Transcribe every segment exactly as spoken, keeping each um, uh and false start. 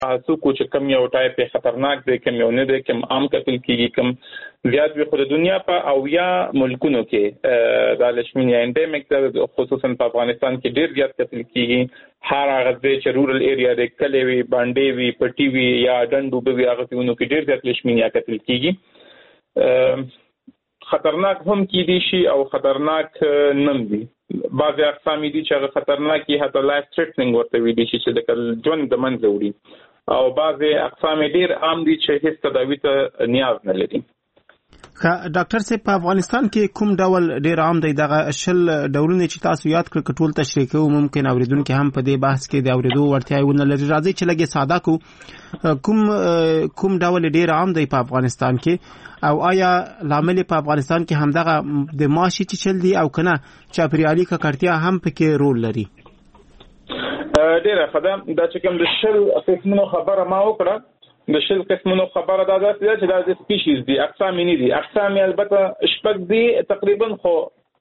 څوک چې کم یو ټایپ خطرناک دی کم یو نه دی کم عام کتل کیږي کم زیات وي خو د دنیا په او یا ملکونو کې د لیشمینیا انډیمیک خصوصا په افغانستان کې ډیر زیات کتل کیږي هر هغه ځای چې رورل ایریا دی کلی وي باندې وي پټي وي یا ډنډو به وي هغه ځایونو کې ډیر زیات لیشمینیا کتل کیږي خطرناک هم کیدی شي او خطرناک نم دي بعضی اقسام دي چې هغه خطرناک دي حتی لایف تھریټنینګ ورته ویل شي چې د ژوند د منځ وړي او بعضی اقسام ډیر عام دي چې هیڅ تداوی ته نیاز نه لري. ډاکټر صاحب په افغانستان کې کوم ډول ډیر عام دی دغه شل ډولونه چې تاسو یاد کړ ټول تشریح کوو ممکن اوریدونکو هم په دې بحث کې د اوریدو ورتیا ونه لري راځي چې لګي ساده کو کوم کوم ډول ډیر عام دی په افغانستان کې او آیا لامل په افغانستان کې هم دغه د ماشي چې چل دی او کنه چاپریالي ککړتیا هم پکې رول لري؟ ډیره خدام دا چې کوم د شل قسمونو خبره ما وکړه د شل قسمونو خبره دا ده چې دا د سپیشیز دي اقسام نه دي اقسام البته شپږ دي تقریبا خو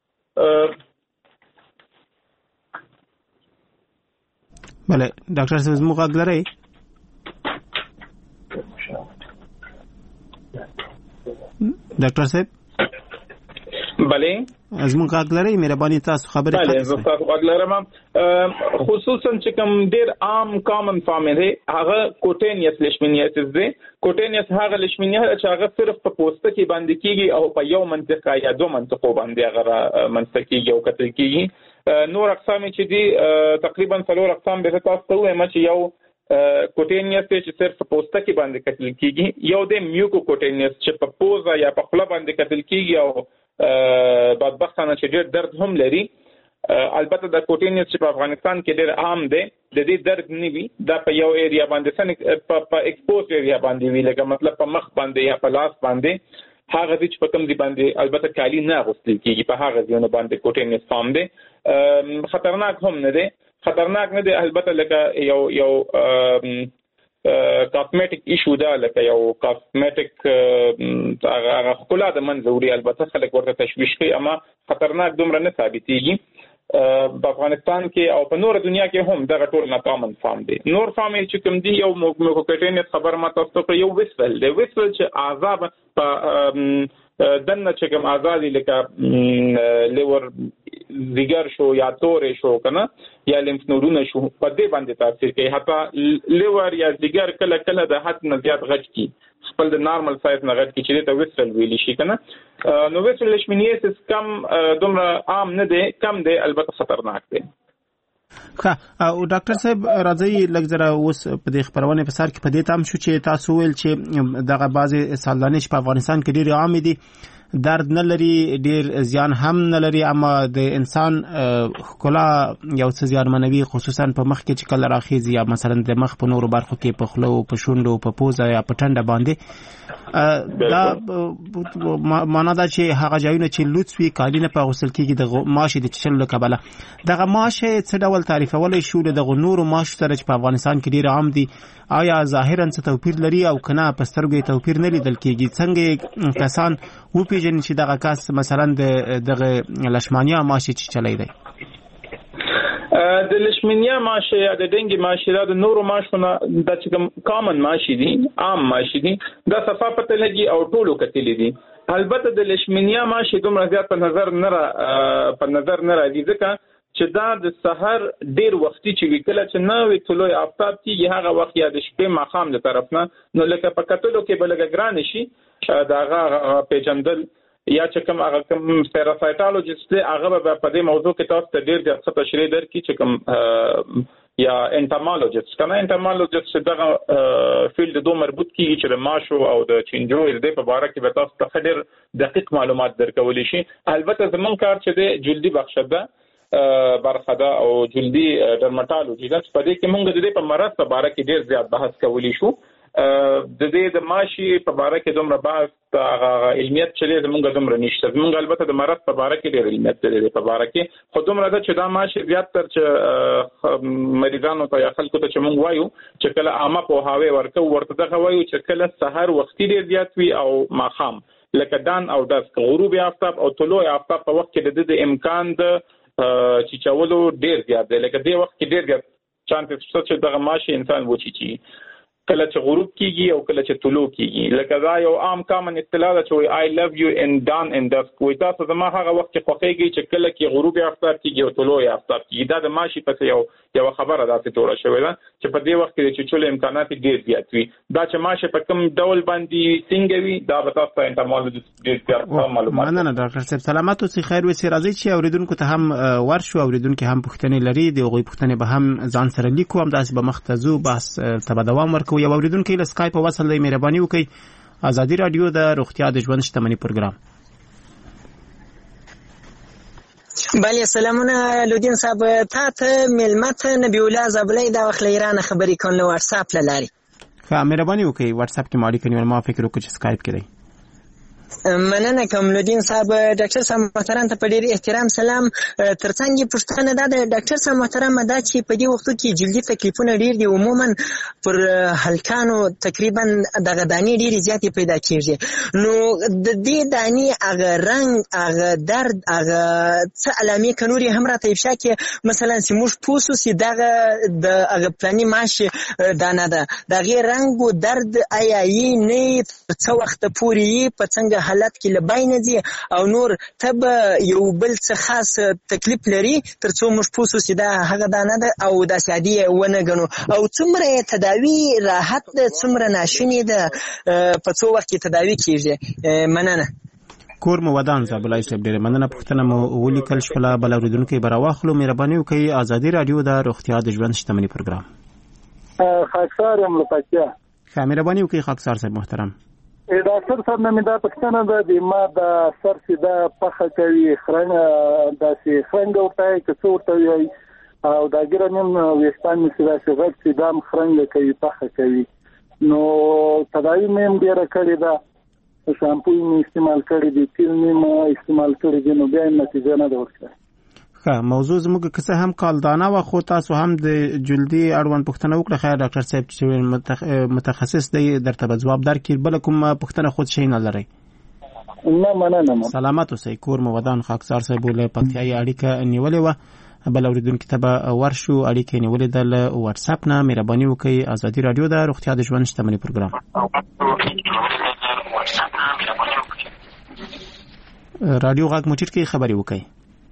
بله ډاکټر صاحب زموږ غږ لرئ؟ ډاکټر صاحب بله زموږ غږ لرئ مهرباني تاسو خبرې بله زه تاسو غږ لرم خصوصا چې کوم ډیر عام کامن فارم دی هغه کوټینیس لیشمینیاسیس دی کوټینیس هغه لیشمینیا چې هغه صرف په پوسته کې باندې کیږي او په یو منطقه یا دوه منطقو باندې هغه منطقه کیږي او کتل کیږي نور اقسام چې دي تقریبا څلور اقسام به تاسو ته وایم چې یو کوټینیس چې صرف په پوسته کې باندې کتل کیږي یو د میوکو کوټینیس چې په پوزه یا په خله باندې کتل کیږي او بدبختانه چې ډېر درد هم لري البته د کوټینیس چې په افغانستان کې ډېر عام دی د دې درد نه وي دا په یو ایریا باندې سن په ایکسپوز ایریا باندې وی لکه مطلب په مخ باندې یا په لاس باندې هغه چې په کوم دی باندې البته کالی نه غوستل کیږي په هغه ځایونو باندې کوټینیس فارم دی خطرناک هم نه دی خطرناک نه دی البته لکه یو یو کاسمیټک ایشو دا لکه یو کاسمیټک هغه خپل د منځوري البته خلک ورته تشویش کوي اما خطرناک دومره نه ثابتېږي په افغانستان کې او په نور دنیا کې هم دغه ټول ناکامن فارم دي نور فارم چې کوم دي یو موکوکټینس خبر ما تاسو ته یو وسفل دی وسفل چې عذاب په دنه چې کوم ازادي لکه لیور زیګر شو یا تورې شو کنه یا لیمف نودونه شو په دې باندې تاثیر کوي حتی لیور یا زیګر کله کله د حد نه زیات غټ کی خپل د نارمل سایز نه غټ کی چې ته وسفل ویلی شي کنه نو وسفل لیشمینیاسیس کم دومره عام نه دی کم دی البته خطرناک دی. ښه او ډاکټر صاحب راځي لږ زره اوس په دې خبرونه په سر کې په دې تام شو چې تاسو ویل چې دغه بعضی سالانه په افغانستان کې ډېر عام دي درد نه لري ډیر زیان هم نه لري اما د انسان خلا یو څه زیان منوي خصوصا په مخ کې چې کله راخیږي یا مثلا د مخ په نورو برخو کې په خلو په شونډو په پوزه یا په ټنډه باندې دا معنا دا چې هغه ځایونه چې لوڅ وي کالي نه په غسل کېږي د ماشي د چشل کبله دغه ماشي څه ډول تعریفولای شو د نورو ماش سره چې په افغانستان کې ډیر عام دي آیا ظاهرا څه توپیر لري او کنه په سترګو توپیر نه لیدل کېږي څنګه کسان و پیژني چې دغه کس مثلا د دغه لشمانیا ماشي چې چلی دی د لشمانیا ماشي یا د ډنګي ماشي د نورو ماشونه د چې کوم کامن ماشي دي عام ماشي دي د صفه پته لګي او ټولو کتلی دي البته د لشمانیا ماشي دومره زیات په نظر نه په نظر نه راځي ځکه چې دا د سحر ډیر وختي چې وکړه چې نه وي طلوع آفتاب کېږي هغه وخت یا د شپې ماښام له طرف نه نو لکه په کتلو کې به لږه ګران شي دا هغه پیژندل یا چې کوم هغه کوم پیراسایټالوجیست دی هغه به په دې موضوع کې تاسو ته ډیر ډیر څه تشریح درکړي چې کوم یا انټامالوجیست کنه انټامالوجیست دغه فیلډ دوه مربوط کیږي چې د ماشو او د چینجو د په اړه کې به تاسو ته ډیر دقیق معلومات درکول شي البته زمون کار چې د جلدی بخښه ده برخه ده او جلدی ډرمټالوجي ده په دې کې موږ د دې په مرض په اړه کې ډیر زیات بحث کولی شو د دې د ماشي په اړه کې دومره بحث هغه علمیت چې زموږ دومره نشته زموږ البته د مرض په اړه کې ډیر علمیت دی په اړه کې خو دومره ده چې دا ماشي زیات تر چې مریضانو ته یا خلکو ته چې موږ وایو چې کله عامه په هاوی ورکو ورته دغه وایو چې کله سحر وختي ډیر زیات وي او ماښام لکه دان او د غروب آفتاب او طلوع آفتاب په وخت کې د امکان د چې چاولو ډیر زیات دی لکه دې وخت کې ډیر زیات چانس شته چې دغه ماشي انسان وچی چی کله چې غروب کیږي او کله چې طلوع کیږي. لکه دا یو عام کامن اصطلاح ده چې I love you in dawn and dusk. وای تاسو زما هغه وخت کې خوښیږي چې کله کې غروب آفتاب کیږي او طلوع آفتاب کیږي. دا د ماشي په یو یو خبره ده چې توړه شوې ده چې په دې وخت کې چې چول امکانات ډیر زیات وي. دا چې ماشي په کوم ډول باندې څنګه وي دا به تاسو ته انټرمال ډیر زیات معلومات. مننه ډاکټر صاحب، سلامات اوسئ، خیر وسې. راځي چې اوریدونکو ته هم ورشو، اوریدونکو هم پوښتنې لري، د هغوی پوښتنې به هم ځان سره لیکو، هم داسې به مختزو بحث ته به دوام ورکوو. یو اوریدونکو له سکایپ په وصل دی، مهرباني وکړئ. ازادي رادیو د روغتیا د ژوند شتمني پروګرام. بله، سلامونه لودین صاحب، تا ته ملمت نبی الله زابلی دا وخت له ایران خبرې کوم له واتس اپ له لارې. ښه، مهرباني وکړئ واتس اپ کې مو اړیکه نیول. ما فکر وکړ چې سکایپ کې دی. مننه کوم لودین صاحب. ډاکټر صاحب محترم ته په ډیر احترام سلام. ترڅنګ پوښتنه دا ده ډاکټر صاحب محترم دا چې په دې وختو کې جلدي تکلیفونه ډیر دي، عموما پر هلکانو تقریبا دغه دانې ډیرې زیاتې پیدا کیږي. نو د دې دانې هغه رنګ، هغه درد، هغه څه علامې که نورې هم راته افشا کړي، مثلا چې موږ پوه سو چې دغه د هغه پلاني ماشي دانه ده، د هغې رنګ و درد آیا یې نه په څه وخته پورې یې په څنګه حالت کې لبای نه دي، او نور ته به یو بل څه خاص تکلیف لري تر څو موږ پوه سو چې دا هغه دانه ده او داسې عادي یې ونه ګڼو، او څومره تداوي راحت ده، څومره ناشونې ده، په څو وخت کې تداوي کېږي. مننه. کور مو ودان زابلای صاحب، ډېره مننه. پوښتنه مو ولیکل شوله، بل اورېدونکی به راواخلو. مهرباني وکړئ. ازادي راډیو د روغتیا د ژوند شتمني پروګرام. خاکسار یم له پکتیا. ښه، مهرباني وکړئ خاکسار صاحب محترم. ډاکټر صاحب نه مې دا پوښتنه ده، د ما د سر سیده پخه کوي، خرنګ داسې خرنګ ورته وایي که څه ورته وایي، او دا ګیره نیم ویښتان مې چې داسې غټ سیده هم خرنګ کوي، پخه کوي. نو تداوي مې هم ډېره کړې ده، شامپو مې استعمال کړی دی، تیل مې استعمال کړی دی، نو بیا یې نتیجه نه ده ورکړې. ښه، موضوع زموږ که څه هم کالدانه وه، خو تاسو هم د جلدي اړوند پوښتنه وکړه. خیر ډاکټر صاحب چې متخصص دی درته به ځواب درکړي. بله کومه پوښتنه خود شی نه لرئ؟ نه، مننه. سلامت اوسئ. کور مو ودان. خاکسار صاحب له پکتیایي اړیکه نیولې وه، بل اورېدونکي ته به ورشو. اړیکه یې نیولې ده له واتساپ نه. مهرباني وکړئ. ازادي راډیو د روغتیا د ژوند شتمني پروګرام. راډیو غږ مو ټیټ کړئ، خبرې وکړئ.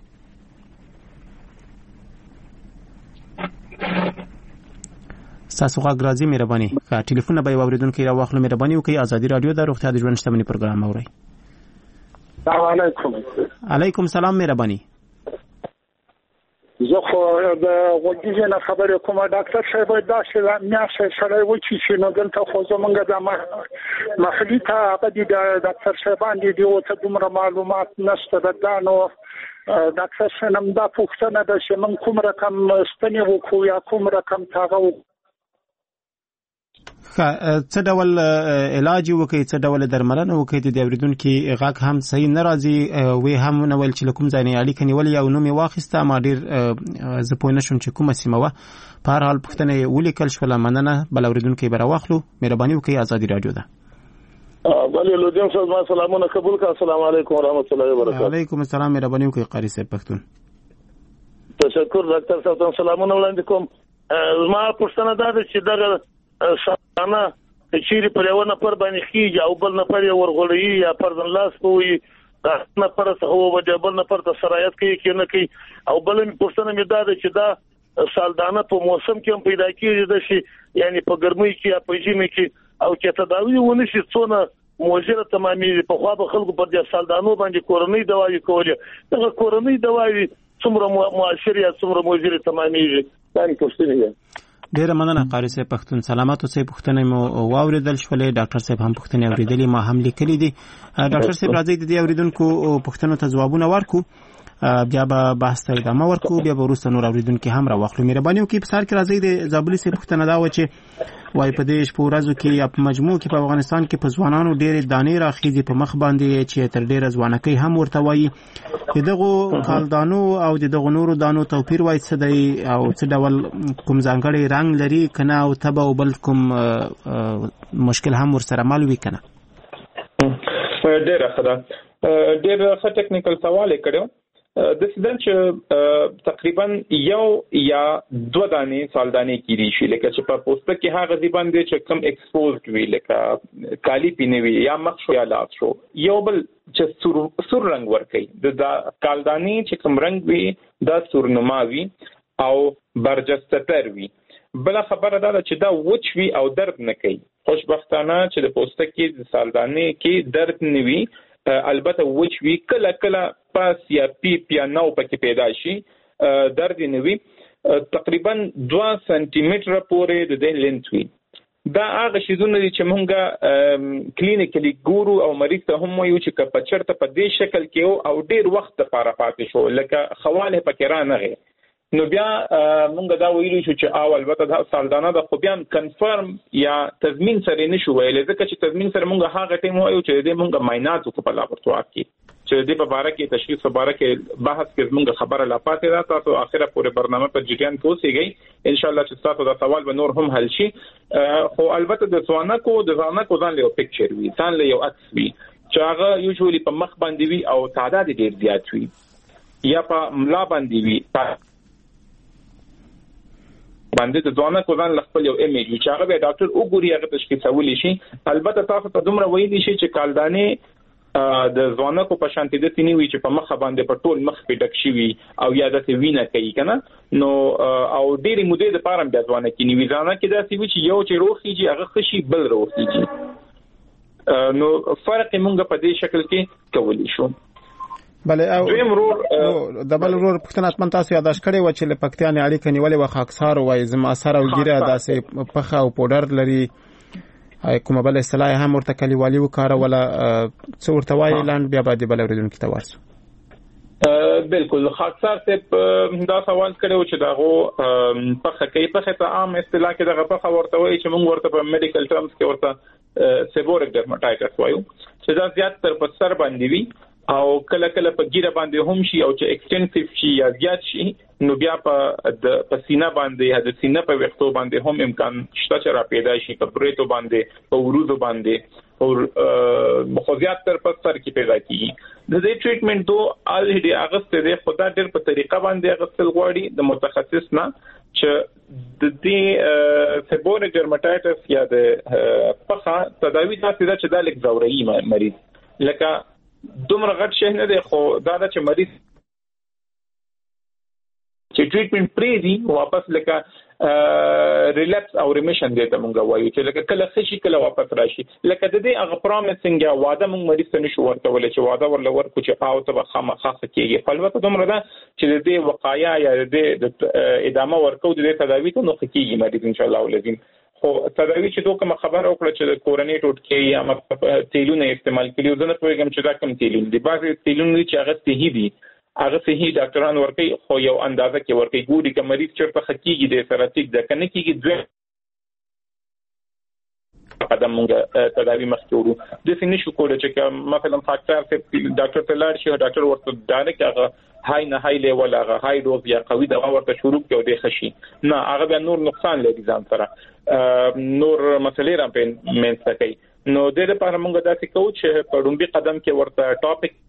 تاسو غږ راځي، مهرباني. ښه، ټلیفون به یې واورېدونکی راواخلو. مهرباني وکړئ. ازادي راډیو د روغتیا د ژوند شتمني پروګرام اورئ. السلام علیکم. علیکم سلام، مهرباني. زه خو د غوږیزې نه خبرې کوم ډاکټر صاحب، داسې میاشتې سړی وچیچي نو دلته خو زمونږ د محلي ته هغه دي د ډاکټر صاحبان دي، دې ورته دومره معلومات نشته ده. نو ډاکټر صاحب هم دا پوښتنه ده چې موږ کوم رقم ستنې وکړو یا کوم رقم تاغه وکړو. څه ډول علاج وکړي، څه ډول درملنه وکړي؟ د اورېدونکي غږ هم صحیح نه راځي، وی هم نه ویل چې له کوم ځای نه اړیکه نیولې او نوم یې واخیسته. ما ډېر زه پوه نه شوم چې کومه سیمه وه. په هر حال پوښتنه یې ولیکل شوله. مننه. بل اورېدونکی به راواخلو. مهرباني وکړئ. ازادي راډیو ده. بله لودین صاحب، ما سلامونه قبول کړه. السلام علیکم ورحمۃ اللہ وبرکاتہ. وعلیکم السلام. مهرباني وکړئ قاری صاحب پښتون. تشکر ډاکټر صاحب، ته سلامونه وړاندې کوم. ما پوښتنه دا ده چې دغه ساتنه چیرې پر یو نفر باندې کېږي او بل نفر یې ورغړوي یا پردن لاس په وي، دا نفر څخه وبه بل نفر ته سرایت کوي کې نه کوي. او بل پوښتنه مې دا ده چې دا سالدانه په موسم کې هم پیدا کېږي، د شي یعنی په ګرمۍ کې یا په ژمي کې، او چې تداوی ونه شي څونه موجره تمامېږي. په خوا به خلکو پر دې سالدانو باندې کورنۍ دوايي کولې، دغه کورنۍ دوايي څومره مؤثر یا څومره موجره تمامېږي؟ دا یې پوښتنه ده. ډیره مننه قاری صاحب پښتون. سلامات اوسئ. پوښتنه مو واوریدل شولې. ډاکټر صاحب هم پوښتنه اوریدلې، ما هم لیکلې دي. ډاکټر صاحب راځي د دې اوریدونکو پوښتنو ته ځوابونه ورکو، بیا به بحث ته ادامه ورکو، بیا به وروسته نور اوریدونکي هم راواخلو. مهرباني وکړئ. په سر کې راځي د زابلي صاحب پوښتنه دا و چې وای په دې شپو ورځو کې یا په مجموع کې په افغانستان کې په ځوانانو ډېرې دانې راخیږي په مخ باندې چې تر ډېره ځوانکۍ هم ورته وایي. د دغو کالدانو او د دغو نورو دانو توپیر وایي څه دی او څه ډول کوم ځانګړی رنګ لري که نه، او تبه او بل کوم مشکل هم ورسره مل وي که نه؟ ډېره ښه ده، ډېر ښه ټکنیکل سوال یې کړی. د سیدن چې تقریبا یو یا دوه دانې سالدانې کیږي شي لکه چې په پوسټ کې هغه دی باندې چې کم ایکسپوزډ وی لکه کالی پینوي یا مخ شو یا لاس شو یو بل چې سور سور رنگ ورکي د کالدانې چې کم رنگ وي دا سورنما وي او برجستتر وي بل خبره ده چې دا وچ وي او درد نه کوي خوشبختانه چې د پوسټ کې د سالدانې کې درد نه وي البته وچ وی کله کله پاس یا پیپ یا نو پکې پیدا شي درد نه وي تقریبا دوه سانتي متره پورې د دې لینت وي دا هغه شیزونه دي چې مونږه کلینیکلی ګورو او مریض ته هم وایو چې کله چرته په دې شکل کې او ډیر وخت لپاره پاتې شو لکه خواله پکې را نه نو بیا مونږ دا ویلو چې او البته دا سالدانه د خو بیا کنفرم یا تضمین سره نشو ویل ځکه چې تضمین سره مونږ هغه ټیم وایو چې دې مونږ معاینات وکړو په لابراتوار کې چې دې په اړه کې تشخیص په اړه کې بحث کې مونږ خبره لا پاتې ده تاسو اخره پورې برنامه په جریان کې اوسئ ان شاء الله چې تاسو دا سوال به نور هم حل شي خو البته د ځوانکو د ځوانکو ځان له پکچر وي ځان له یو عکس وي چې هغه یوزولي په مخ باندې وي او تعداد ډیر زیات وي یا په ملا باندې وي باندې د ځوانه کوزان خپل یو ایمیج چې هغه به ډاکټر وګوري هغه تشخیصول شي البته تاسو ته دومره ویلی شي چې کالدانې د ځوانه کو په شانتي د تینی وی چې په مخ باندې په ټول مخ په ډک شي وي او یا د وینه کوي کنه نو او ډېری مودې د پاره بیا ځوانه کې نیوي ځانه کې دا سی چې یو چې روخيږي هغه خشي بل روخيږي نو فرق موږ په دې شکل کې کولی شو بله او د بل ورور پښتنه اتمن تاسو یاداش کړی و چې لپکتیانې اړیکه نیولې و خاکسار وای زما سره وګیره داسې پخه او پودر لري کومه بل اصطلاح هم ورته کلیوالي وکړه ولا څو ورته وای لاند بیا باندې بل اوریدونکو ته ورسو بالکل خاکسار ته دا سوال کړو چې داغه پخه کوي پخه ته عام اصطلاح کې دغه پخه ورته وای چې موږ ورته په میډیکل ټرمز کې ورته سیبورک ډرماټایټس وایو چې دا زیات تر په سر باندې وي او کله کله په ګیره باندې هم شي او چې ایکستنسیو شي یا زیات شي نو بیا په د پسینه باندې یا د سینه په وختو باندې هم امکان شته چې را پیدا شي په بریتو باندې په ورودو باندې او مخزيات تر په سر کې پیدا کیږي د دې ټریټمنټ دوه الهدي اغسته د خدای ډېر په طریقه باندې اغستل غواړي د متخصص نه چې د دې سیبورک ډرماټایټس یا د پخه تداوی تاسو دا چې د لیک زوري مریض لکه دومره غټ شي نه دی خو دا چې مریض چې ټریټمنټ پری دی واپس لکه ریلیپس او ریمیشن دی ته مونږ وایو چې لکه کله خشي کله واپس راشي لکه د دې هغه پروميسنګ یا وعده مونږ مریض ته نشو ورکول چې وعده ورل ورکو چې او ته خامخا کېږي خپلوته دومره ده چې د دې وقایع یا د ادامه ورکو د تداوی ته نو کېږي مریض ان شاء الله ولزم خو تداوی چې دوه کوم خبر او کړ چې د کورنۍ ټوټکې یا مطلب تیلونه استعمال کړي زه نه پوهیږم چې دا کوم تیلونه دي بعضي تیلونه چې هغه صحیح دي هغه صحیح ډاکټران ورکي خو یو اندازه کې ورکي ګوري چې مریض چیرته حقيقي د سره ټیک ده کنه کېږي دوه قدم موږ تداوی مخکورو د سې نشو کولای چې مثلا فاکټر ته ډاکټر ته لاړ شي ډاکټر ورته دانه کې هغه هاي نه هاي لیول هغه هاي ډوز یا قوي دوا ورته شروع کړو د خشي نه هغه بیا نور نقصان لري ځان سره نور مسلې را په منځ کوي نو د دې لپاره موږ داسې کوو چې په لومبي قدم کې ورته ټاپک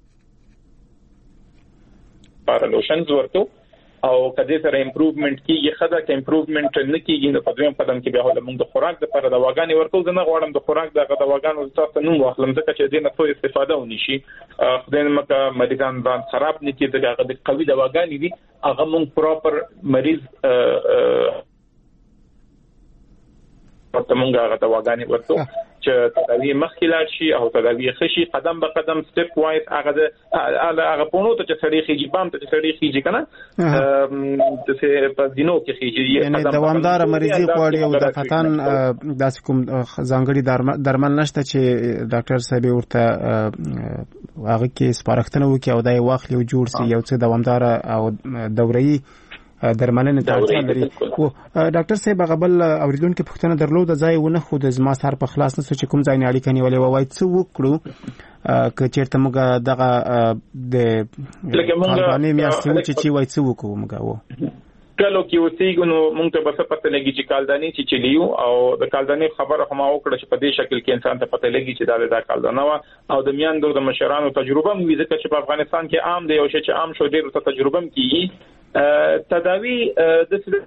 پارالوشنز ورته او کله سره امپروومنت کیږي خدا کې امپروومنت نه کیږي نو په دویم قدم کې به له موږ د خوراک د پر د واګانې ورکو نه غواړم د خوراک د د واګانو تاسو نوم واخلم ځکه چې دینه څو استفاده ونی شي خدای مکه مریضان باندې خراب نه کیږي دغه د قوي د واګانې دي هغه موږ پراپر مریض ورته موږ هغه د واګانې ورکو چې تداوی مخکې لاړ شي او تداوی خشي قدم به قدم سټپ وایز هغه د هغه پونو ته چې سړی خيږي بام ته چې سړی خيږي کنه د څه په دینو کې خيږي یعنی دوامدار مریضي غواړي او د فتن داسې کوم ځانګړي درمل نشته چې ډاکټر صاحب ورته هغه کې سپارښتنه وکړي او دای واخلي او جوړ سي یو څه دوامدار او دوري درملنه ته اړتیا لري او ډاکټر صاحب غبل اوریدونکو پښتنه درلود ځای ونه خو د زما سر په خلاص نه چې کوم ځای نه اړیکه نیولې وای څه وکړو که چیرته موږ دغه د لکه موږ باندې میاستو چې چی وای څه وکړو موږ وو کلو کې اوسېږو نو موږ ته به پته لګي چې کالدانې چې چلیو او د کالدانې خبره هم وکړه چې په دې شکل کې انسان ته پته لګي چې دا د کالدانه وا او د میاندو د مشرانو تجربه مو ځکه چې په افغانستان کې عام دی او چې عام شو ډېر ته تجربه کیږي تداوی د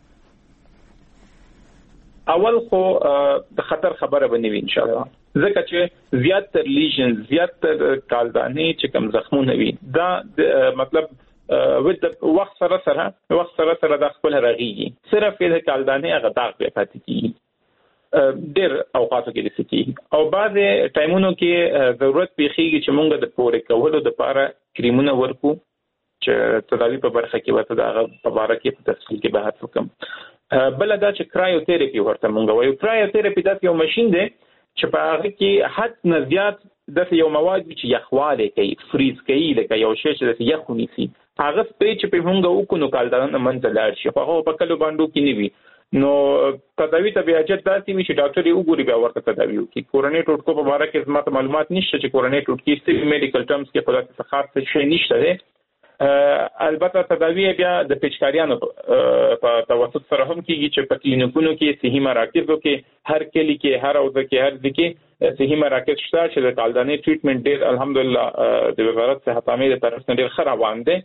اول خو د خطر خبره بنوي ان شاء الله ځکه چې زیات تر لیژن زیات تر کالدانې چې کم زخمونه وي دا مطلب ود وخت سره سره وخت سره سره د خپل رغيږي صرف د کالدانې هغه داغ په پاتې کیږي ډېر اوقاتو کې د سکی او بعض ټایمونو کې ضرورت پیخیږي چې مونږ د پورې کولو د لپاره کریمونه ورکو چې تداوی په برخه کې وته دا په اړه کې په تفصیل کې بحث وکم بل دا چې کرایوتراپي ورته مونږ وایو کرایوتراپي دا یو ماشين دی چې په هغه کې حد نه زیات د یو مواد چې یخواله کوي فریز کوي لکه یو شی چې د یخونی سي هغه سپری چې په مونږ وکړو کالدانه منځ لاړ شي په هغه په کلو باندې کې نیوي نو تداوی ته به اجازه داسي وي چې ډاکټر یې وګوري به ورته تداوی وکړي کورونی ټوټکو په اړه کې زموږ معلومات نشته چې کورونی ټوټکی ستې میډیکل ټرمز کې په داسې خاص څه نشته دی البته تداوی بیا د پیچکاریانو په توسط سره هم کیږي چې په کلینیکونو کې صحي مراکزو کې هر کلی کې هر اوځه کې هر ځکه صحي مراکز شته چې د کالدانې ټریټمنټ ډېر الحمدلله د وزارت صحت عامه د طرف نه ډېر ښه روان دی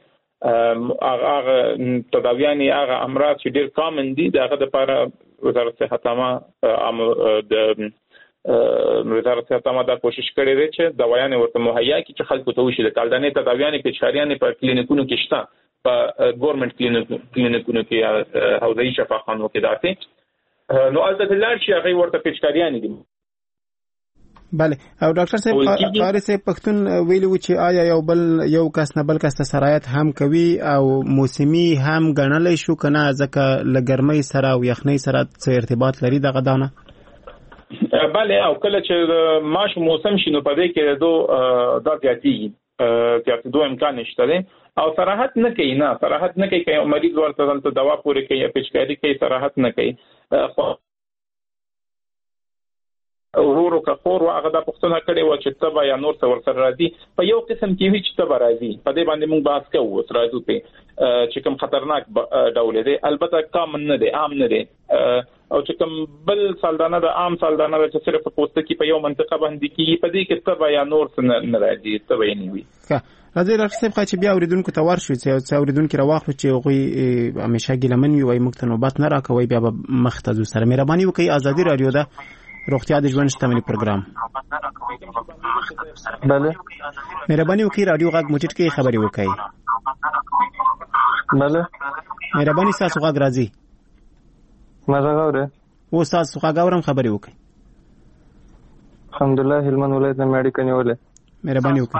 هغه تداویانې هغه امراض چې ډېر کامن دي دغه د لپاره وزارت صحت عامه د وزارت صحت عامه دا کوشش کړې ده چې دوايانې ورته مهیا کړي چې خلکو ته وشي د کالدانې تداویانې په چاریانې په کلینیکونو کې شته په ګورنمنت کلینیکونو کې حوزوي شفاخانو کې داسې نو البته لار چې هغه ورته پیچکاریانې دي بله او ډاکټر صاحب قاری صاحب پښتون ویلو چې آیا یو بل یو کس نه بل کس سرایت هم کوي او موسمي هم غنلای شو کنه ځکه لګرمۍ سره او یخنۍ سره څه ارتباط لري دغه دانه بله او کله چې ماش موسم شنو پدې کې دو د زیاتې زیاتې دوه امکان نشته دي او صراحت نه کوي نه صراحت نه کوي چې مریض ورته دلته دوا پورې کوي پیچکاری کوي صراحت نه کوي ورورو کا خور واغه د پښتنه کړي و چې تبا یا نور څور سره راځي په یو قسم کې وی چې تبا راځي په دې باندې موږ بحث کوو تر راځو په چې کوم خطرناک ډول دی البته کامن نه دی عام نه دی او چې کوم بل سالدانه د عام سالدانه چې صرف په پوسټ کې په یو منطقه باندې کې په دې کې تبا یا نور څه نه راځي تبا یې نیوي راځي راځي چې بیا اوریدونکو ته ورشو چې اوریدونکو راوخلو چې غوي همیشه ګلمن وي وای موږ ته نوبت نه راکوي بیا مختزو سره مهرباني وکړئ ازادي رادیو ده روغتیا د ژوند شتمنۍ پروګرام بله مهرباني وکړئ رادیو غږ موټیټ کې خبري وکړئ بله مهرباني تاسو غږ راځي مزه غوړه و تاسو غږ اورم خبري وکړئ الحمدلله هلمند ولایت نه مېډیکل نیولې مهرباني وکړئ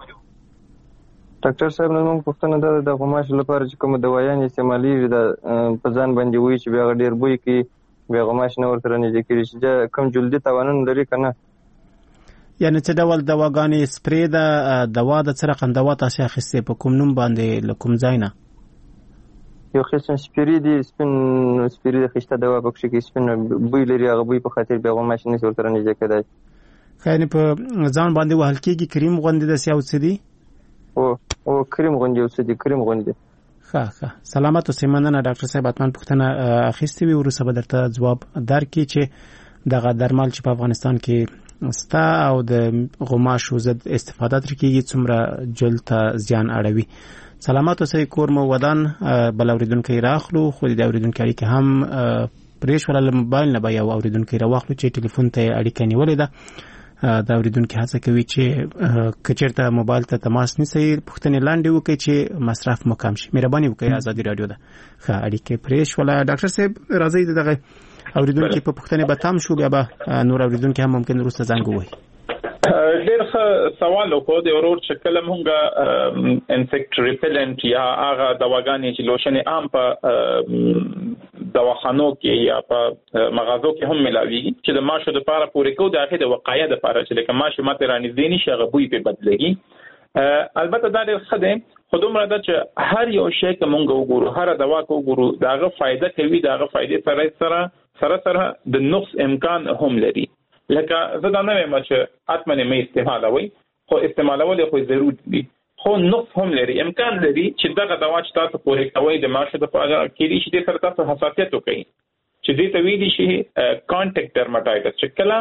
ډاکټر صاحب نن موږ پوښتنه ده د غوماش لپاره چې کوم دوايان استعمالي د په ځان باندې وي چې بیا ډېر بوی کې بیا غوماش نه ورته نږدې کېږي چې کوم جلدي توانون لري کنه یعنی څه ډول دواګانې سپری ده دوا د څه رقم دوا تاسو اخیستې په کوم نوم باندې لکم ځای نه یو قسم سپری دی سپین سپری د خشته دوا پکې کې سپین بوی لري هغه بوی په خاطر بیا غوماش نه ورته نږدې کېدای خاینه په ځان باندې وهل کېږي کریم غوندې د سیاو څه دی او او کریم غوندې څه دی کریم غوندې ښه ښه سلامت اوسئ مننه ډاکټر صاحب اتمن پوښتنه اخیستې وي وروسته به درته ځواب درکړي چې دغه درمل چې په افغانستان کې ستا او د غوماشو ضد استفاده تر کېږي څومره جلد ته زیان اړوي سلامت اوسئ کور مو ودان بل اوریدونکي راخلو خو د اوریدونکو اړیکه هم پرېښ ولا موبایل نه به یو اوریدونکي راوخلو چې ټلیفون ته اړیکه نیولې ده دا اوریدونکو هڅه کوي چې کچېرته موبایل ته تماس نیسي پوښتنې لاندې وکړي چې مصرف مو کم شي مهرباني وکړئ ازادي رادیو ده ښه اړیکه پرېښ ولا ډاکټر صاحب راځي دغه اوریدونکو په پوښتنه به تام شو بیا به نور اوریدونکو هم ممکن وروسته زنګ ووهي ډېر ښه سوال وکړو د ورور چې کله مونږ انسیکټ ریپلنټ یا هغه دواګانې چې لوشن عام په دواخانو کې یا په مغازو کې هم ملاويږي چې د ماشو د لپاره پورې کو د هغه د وقایه د لپاره چې لکه ماشو ماته رانږدې نشي هغه بوی په بدلېږي البته دا ډېر ښه دی خو دومره ده چې هر یو شی که مونږ وګورو هر دوا کو وګورو داغه فائدہ کوي داغه فائدې سره سره سره سره د نقص امکان هم لري لکه زه دا نه وایم چې اتمنه مې استعمالوي خو استعمالول خو ضروري دي خو نقص هم لري. امکان لري چې دغه دوا چې تاسو پورې کوئ د ماشه د پاره کې شي د سره تاسو حساسیت وکړي چې دې ته ویلي شي کانټیکټ ډرماټایټس چې کله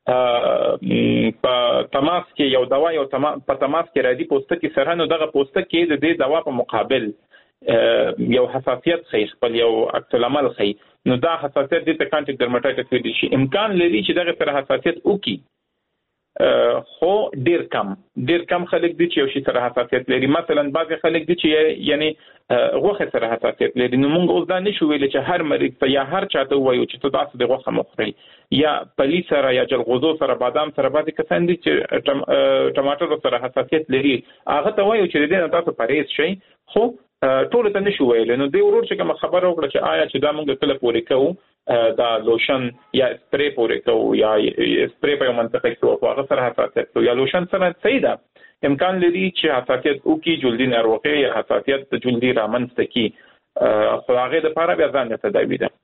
په تماس کې یو دوا یو په تماس کې راځي پوستکي سره، نو دغه پوستکي د دې دوا په مقابل یو حساسیت خي خپل یو عکس العمل خي، نو دا حساسیت د کانټیکټ ډرماټایټس ویل شي. امکان لري چې دغه سره حساسیت وکړي، خو ډیر کم ډیر کم خلک دي چې یو شي سره حساسیت لري. مثلا بعضی خلک دي چې یعنی غوښه سره حساسیت لري، نو موږ اوس دا نشو ویل چې هر مریض ته یا هر چاته وایو چې تاسو د غوښه مخوري یا پلی سره یا جلغوزو سره بادام سره. بعضی کسان دي چې ټماټر سره حساسیت لري، هغه ته وایو چې دې تاسو پرهیز شئ، خو ټول ته نشو ویل. نو دی ورور چې کوم خبر وکړه چې آیا چې دا موږ کله پورې کوو دا لوشن یا سپری پورې کوو یا سپری په منطقه کې وو هغه سره حساسیت یا لوشن سره صحیح ده. امکان لري چې حساسیت او کې جلدی ناروغي یا حساسیت جلدی رامنځته کی، خو هغه د لپاره بیا ځان ته تداوی ده.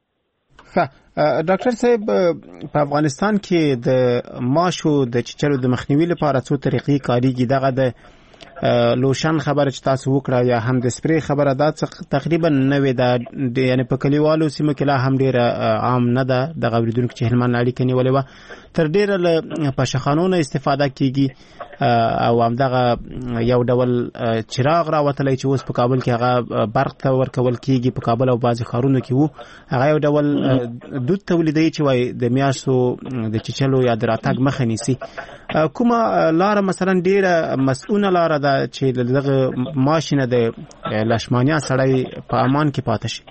ډاکټر صاحب په افغانستان کې د ماشو د چچلو د مخنیوي لپاره څو طریقې کاریږي. دغه د لوشن خبره چې تاسو وکړه یا هم د سپری خبره دا تقریبا نوې ده، یعنی په کلیوالو سیمو کې لا هم ډیره عام نه ده. د غوړیدونکو چې هلمند اړیکه نیولې و تر ډیره له پاشخانونو استفاده کیږي او همدغه یو ډول چراغ راوتلی چې اوس په کابل کې هغه برق ته ورکول کیږي. په کابل او بعضې ښارونو کې وو هغه یو ډول دود تولیدوي چې وایي د میاشتو د چچلو یا د راتګ مخه نیسي. کومه لاره مثلا ډیره مسؤونه لاره ده چې دغه ماشینه د لشمانیا سړی په امان کې پاتې شي؟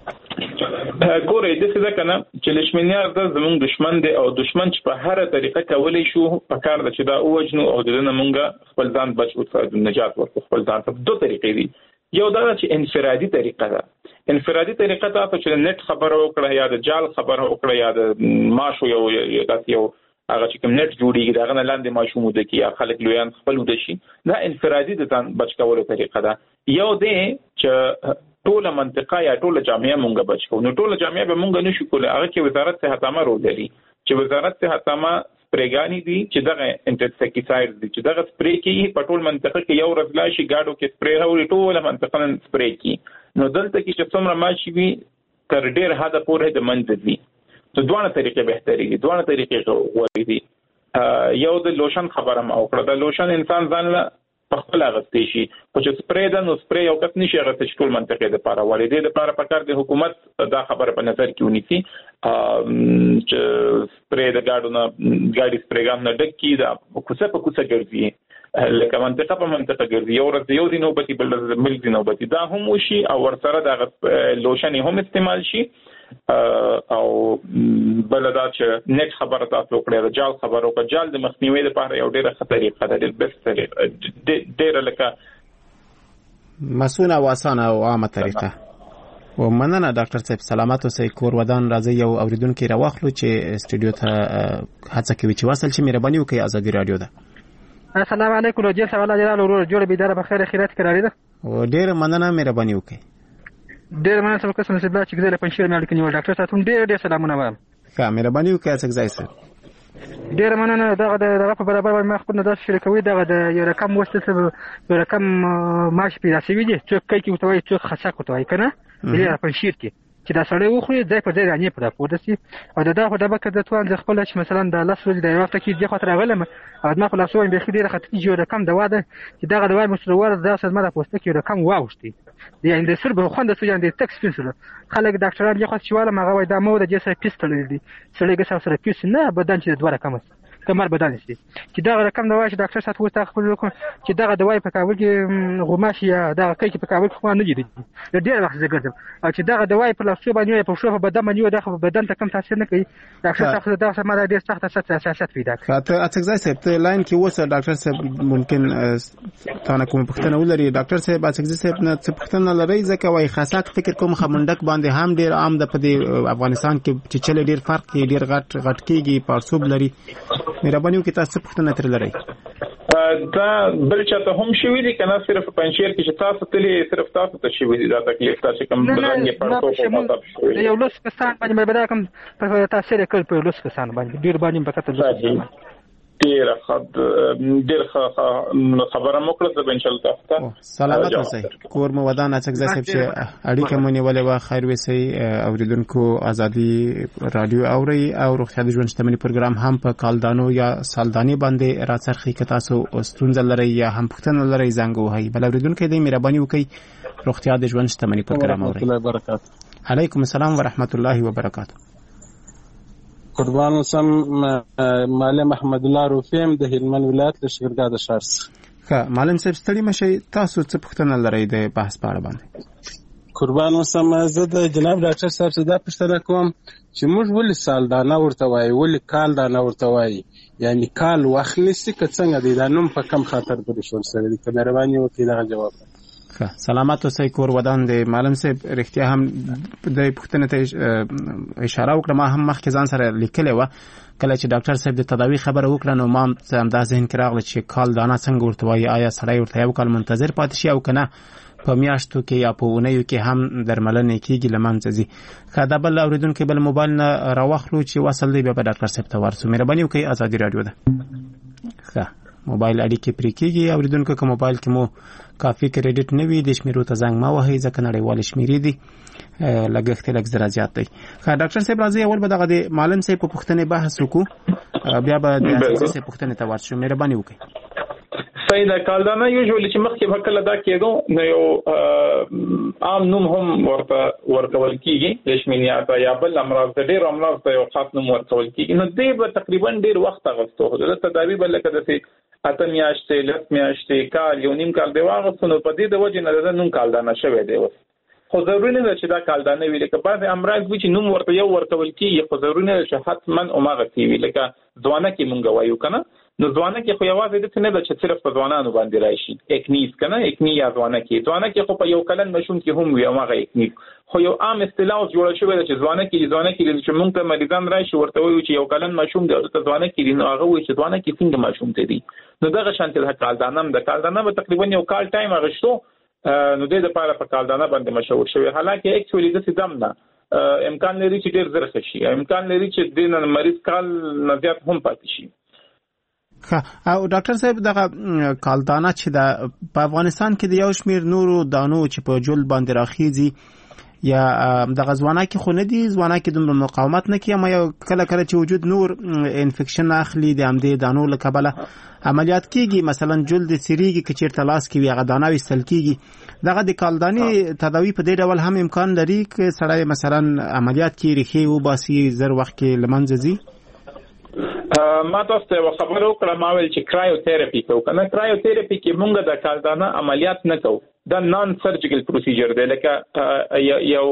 ګوره د څه ده کنه چې لشمانیا د زموږ دشمن دی او دشمن چې په هر طریقه کولی شو په کار د چې دا اوجنو او دنه مونږ خپل ځان بچ وساتو، نجات ورکړو خپل ځان ته. دوه طریقې دي. یو دا چې انفرادي طریقه ده. انفرادي طریقه تاسو چې نت خبره وکړه یا د جال خبره وکړه یا د ماشو یو داسې یو هغه چې کوم نت جوړیږي دغه نه لاندې ماشوم ود کی یا خلک لویان خپل ود شي، دا انفرادي د ځان بچ کولو طریقه ده. یو دی چې ټوله منطقه یا ټوله جامعه مونږ بچ کوو، نو ټوله جامعه به مونږ نشو کولای. هغه کې وزارت صحت عامه رول لري چې وزارت صحت عامه سپریګانی دي چې دغه انټرسیکټایډ دي چې دغه سپری کې په ټول منطقه کې یو ورځ لاشي گاډو کې سپری راوړي ټوله منطقه نن سپری کې. نو دلته کې چې څومره ماشي وي تر ډیر حد پورې د منځ دي. نو دوه طریقې بهتري دي، دوه طریقې غوړي دي. یو د لوشن خبرم او کړه د لوشن انسان ځان له خپل غستې شي، خو چې سپری ده نو سپری یو کس نشي غستې چې ټول منطقې د لپاره ولې د لپاره پکار د حکومت دا خبره په نظر کې ونیسي چې سپری د گاډو نه گاډي سپریګان نه ډک کی دا کوڅه په کوڅه ګرځي لکه منطقه په منطقه ګرځي، یو ورځ یو دی نوبتي بل ورځ بل دی نوبتي، دا هم وشي او ورسره د لوشن هم استعمال شي. او بل دا چې نت خبره تاسو کړې د جال خبرو په جال د مخنیوي لپاره یو ډیره خطرې خطرې د بیسټ طریقه ډیره لکه مسونه او اسانه او عامه طریقه. و مننه ډاکټر صاحب، سلامات اوسئ. کور ودان راځي یو اوریدونکو راوخلو چې استودیو ته هڅه کوي چې وصل شي. مهرباني وکړئ. ازادي رادیو ده. السلام علیکم. روجر صاحب الله جلاله ورور جوړ بيدار بخیر خیرات کراري ده. و ډیر مننه، مهرباني وکړئ. ډیر مننه سم قسم سبا چې ګزله پنځیر مې اړیکې نیول. ډاکټر صاحب ډیر ډیر سلامونه وایم. ښه، مهرباني وکړئ. څنګه ځای سره ډیر مننه. دغه دغه په برابر ما خپل نه داس شریکوي. دغه د یو رقم وسته یو رقم ماش پیدا شوی دی چې کوي کې وتوي چې خاصه کوي کنه ډیر پنځیر کې چې دا سړی وخوري ځای په ځای رانیه پر پورته سي او دا خو د بکر د توان ځ خپل چې مثلا د لاس ورځ د وخت کې د خاطر غلم او ما په لاسو به خې ډیره خطي جوړ رقم دا واده چې دغه د وای مسرور د اساس ما د پوسټ کې رقم واوښتي یعنی د سر به خوند سو یعنی د تکس پیسله خلک ډاکټران یې خو چې والا مغه وای دا مو د جسه پیستل دي سړی ګسه سره پیس نه بدن چې دوه رقم کمر بدن شي چې دا رقم دا وای چې ډاکټر سات وته خپل چې دغه دواي په کابل کې غوماش یا دغه کې په کابل خو نه دي ډیر وخت زګردم او چې دغه دواي په لاسو باندې په شوفه بدن باندې دغه بدن ته کم تاثیر نه کوي ډاکټر صاحب دا سم دا ډیر سخت اساسات پیدا کوي. ته اڅګزای صاحب ته لاین کې وسه ډاکټر صاحب ممکن تاسو کوم پښتنه ولري ډاکټر صاحب اڅګزای صاحب نه څه پښتنه لري ځکه وای خاصه فکر کوم خمندک باندې هم ډیر عام د په افغانستان کې چې چل ډیر فرق کې ډیر غټ غټ کېږي پارسوب لري. مهرباني وکړئ تاسو پښتنه تر لري دا بل چاته هم شوی دي کنه صرف پنځیر کې چې تاسو تلې صرف تاسو ته شوی دي دا تکلیف تاسو کوم بدن یې پړتو په مطلب شوی یو لوس کسان باندې مې بدا کوم په تاثیر کول په لوس کسان باندې ډیر باندې پکته ډیر خد ډیر خبره مو کړه به ان شاء الله تاسو سلامت اوسئ. کور مو ودان اڅک ځکه چې اړیکه مو نیولې و. خیر وسئ اوریدونکو. ازادي رادیو اوري او روغتیا د ژوند شتمنۍ پروګرام هم په کالدانو یا سالداني باندې راڅرخي که تاسو ستونزه لرئ یا هم پوښتنه لرئ زنګ وهئ. بل اوریدونکو دې مهرباني وکړئ روغتیا د ژوند شتمنۍ پروګرام اوري. علیکم السلام ورحمت الله وبرکاته. قربان اوسم. معلم احمد الله روفیم د هلمند ولایت له شګرګاه د ښار څخه. ښه معلم صاحب ستړي مشئ. تاسو څه پوښتنه لرئ د بحث په اړه باندې؟ قربان اوسم. زه د جناب ډاکټر صاحب څخه دا پوښتنه کوم چې موږ ولې سالدانه ورته وایو، ولې کالدانه ورته وایي؟ یعنی کال وخت نیسي که څنګه دی؟ دا نوم په کم خاطر پورې شول سره دی؟ که مهرباني وکړئ دغه جواب. سلامت اوسئ. کور ودان د معلم صاحب رښتیا هم د پوښتنې ته اشاره وکړه. ما هم مخکې ځان سره لیکلې وه کله چې ډاکټر صاحب د تداوي خبره وکړه نو ما همدا ذهن کې راغله چې کال دانه څنګه ورته وایي؟ آیا سړی ورته یو کال منتظر پاتې شي او که نه په میاشتو کې یا په اونیو کې هم درملنې کېږي له منځه ځي؟ که دا بل اورېدونکی بل موبایل نه راواخلو چې وصل دی بیا به ډاکټر صاحب ته ورسو. مهرباني وکړئ. ازادي راډیو ده. ښه موبایل اړیکې پرې کېږي. اورېدونکو که موبایل کې مو کافي کریډټ نه وي د شمیرو ته زنګ مه وهئ ځکه نړیوالې شمیرې دي لګښت یې لږ زره زیات دی. ښه ډاکټر صاحب راځئ اول به دغه د معلم صاحب په پوښتنې بحث وکړو بیا به د اساسي صاحب پوښتنې ته ورشو. مهرباني وکړئ. صحیح ده. کالدانه یوزولي چې مخکې به کله دا کېدو نو یو عام نوم هم ورته ورکول کېږي لیشمینیا ته یا بل امراض ته ډېر امراض ته یو خاص نوم ورکول کېږي. نو دې به تقریبا ډېر وخت اخیستو خو د تداوي به لکه داسې اته میاشتې لس میاشتې کال یو نیم کال دی واغستو نو په دې د وجې نه د نوم کالدانه شوی دی. اوس خو ضروري نه ده چې دا کالدانه وي. لکه بعضې امراض وي چې نوم ورته یو ورکول کېږي خو ضروري نه ده چې حتما هماغسې وي. لکه ځوانه کې مونږ وایو که نه نو ځوانه کې خو یوازې داسې نه ده چې صرف په ځوانانو باندې راشي. اکنیز که نه اکني یا ځوانه کې ځوانه کې خو په یو کلن مشوم کې هم وي هماغه اکنیز. خو یو عام اصطلاح اوس جوړه شوې ده چې ځوانه کې دي ځوانه کې دي چې مونږ ته مریضان راشي ورته وایو چې یو کلن مشوم دی ورته ځوانه کې دي نو هغه وایي چې ځوانه کې څنګه مشوم ته دي. نو دغه شانتې د کالدانه هم د کالدانه به تقریبا یو کال ټایم اخیستو نو دې دپاره په کالدانه باندې مشهور شوی. حالانکه اکچولی داسې دم نه امکان لري چې ډېر زر ښه شي، امکان لري چې دې نه مریض کال نه زیات هم پاتې شي. او ډاکټر صاحب دغه کالدانه چې د په افغانستان کې د یو شمیر نورو دانو چې په جلد باندې راخیږي یا دغه ځوانه کې خو نه دي ځوانه کې دومره مقاومت نه کوي اما یو کله کله چې وجود نور انفیکشن اخلي د همدې دانو له کبله عملیات کېږي مثلا جلد سریږي که چېرته لاس کې وي هغه دانه ویستل کېږي. دغه د کالدانې تداوي په دې ډول هم امکان لري که سړی مثلا عملیات کې ریښې وباسي زر وخت کې له منځه ځي؟ ما تاسو ته یوه خبره وکړه ما ویل چې کرایوتراپي کوو که نه کرایوتراپي کې مونږ د کالدانه عملیات نه کوو. دا نان سرجیکل پروسیجر دی. لکه یو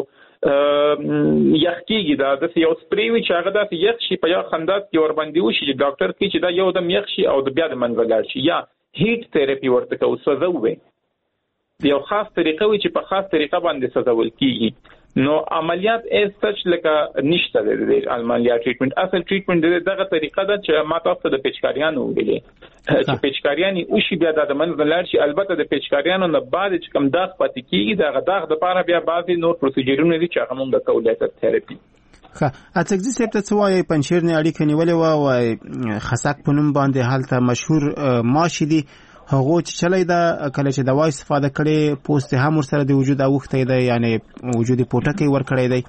یخ کېږي دا داسې یو سپری وي چې هغه داسې یخ شي په یو خنداز کې ورباندې وشي چې ډاکټر کوي چې دا یو دم یخ شي او د بیا د منځه لاړ شي. یا هیټ تراپي ورته کوو سوځو وي یو خاص طریقه وي چې په خاص طریقه باندې سوځول کېږي. نو عملیات ایز سچ لکه نشته د عملیات ټریټمنټ. اصل ټریټمنټ دغه طریقه ده چې ما تاسو ته د پیچکاریانو ویلې چې پیچکاریانی وشي بیا د منځ لاړ شي. البته د پیچکاریانو نه بعد چې کوم داغ پاتې کېږي دغه داغ دپاره بیا بعضې نور پروسیجرونه دي چې هغه مونږ کوو لیزر تراپي. ښه اڅکزي صاحب ته څه وایي پنجشیر نه اړیکه نیولې وه وایي خسک په نوم باندې هلته مشهور ماشي دي هغو چې چلی ده کله چې دوا استفاده کړې پوست هم ورسره د وجود اوښتی دی یعنی وجود پوټکی ورکړی دی.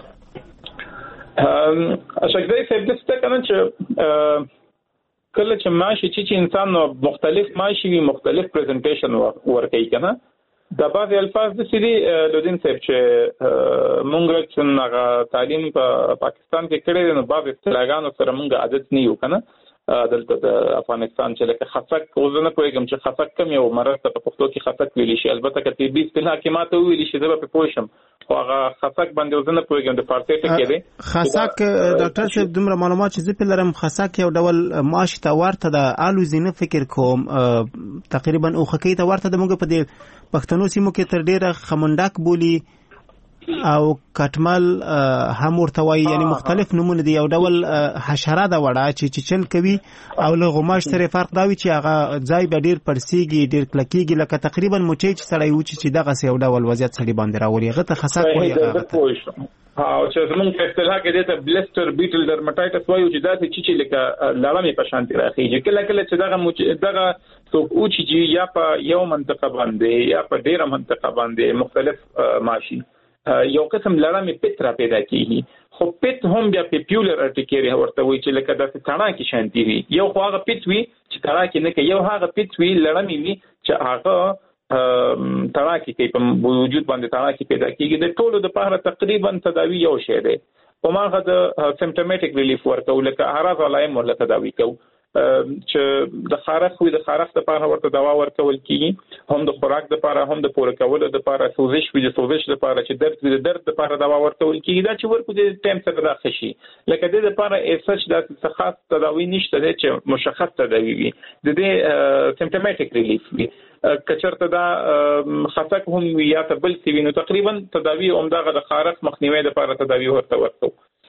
اشکزی صاحب داسې ده که نه چې کله چې ماشي چې چې انسان مختلف ماشي وي مختلف پریزنټیشن ورکوي که نه دا بعضې الفاظ داسې دي لودین صاحب چې مونږ چې هغه تعلیم په پاکستان کې کړی دی نو بعضې اصطلاحګانو سره مونږ عادت نه یو که نه دلته د افغانستان چې لکه خسک اوس زه نه پوهېږم چې خسک کوم یو مرض ته په پښتو کې خسک ویلی شي. البته که طبي اصطلاح کې ما ته وویلی شي زه به پرې پوه شم خو هغه خسک باندې اوس زه نه پوهېږم د فارسي ټکې دی. خسک ډاکټر صاحب دومره معلومات چې زه پرې لرم خسک یو ډول ماش ته ورته ده الوزي نه فکر کوم تقریبا اوښکۍ ته ورته ده. موږ په دې پښتنو سیمو کې تر ډېره خمنډک بولي او کټمل هم ورته وایي یعنی مختلف نومونه دي. یو ډول حشره ده وړه چې چیچل کوي او له غوماش سره فرق دا وي چې هغه ځای به ډېر پړسېږي ډېر کلکېږي لکه تقریبا مچۍ چې سړی وچي چې دغسې یو ډول وضعیت سړي باندې راولي هغه ته خسک وایي. او چې زمونږ په اصطلاح کې دته بلستر بیټل ډرماټایټس وایو چې دا چې لکه لړمې په شان راخیږي کله کله چې دغه دغه څوک او چې یا په یو منطقه باندې یا په ډیره منطقه باندې مختلف ماشي یو قسم لړمې پت را پیدا کیږي خو پت هم بیا په پیولر ارټیکیریا ورته وایي چې لکه د تڼا کې شانتي وي یو خو هغه پت وي چې تڼا کې نه کوي یو هغه پت وي لړمې وي چې هغه تڼا کې کوي په وجود باندې تڼا کې پیدا کیږي د ټولو د پاره تقریبا تداوی یو شی دی او ماغه د سیمپټومټیک ریلیف ورکول لکه اعراض علایم ورله تداوی کو چې د خارخ وي د خارخ د پاره ورته دوا ورکول کیږي هم د خوراک د پاره هم د پوره کولو د پاره سوزش وي د سوزش د پاره چې درد وي د درد د پاره دوا ورکول کیږي دا چې ورکو د ټایم سره راخ شي لکه د پاره ایسچ د خاص تداوی نشته چې مشخص تداوی وي د دې سیمپټومټیک ریلیف وي کچرته دا خاصک هم یا تبل سی وینو تقریبا تداوی عمدغه د خارخ مخنیوي د لپاره تداوی ورته ورکو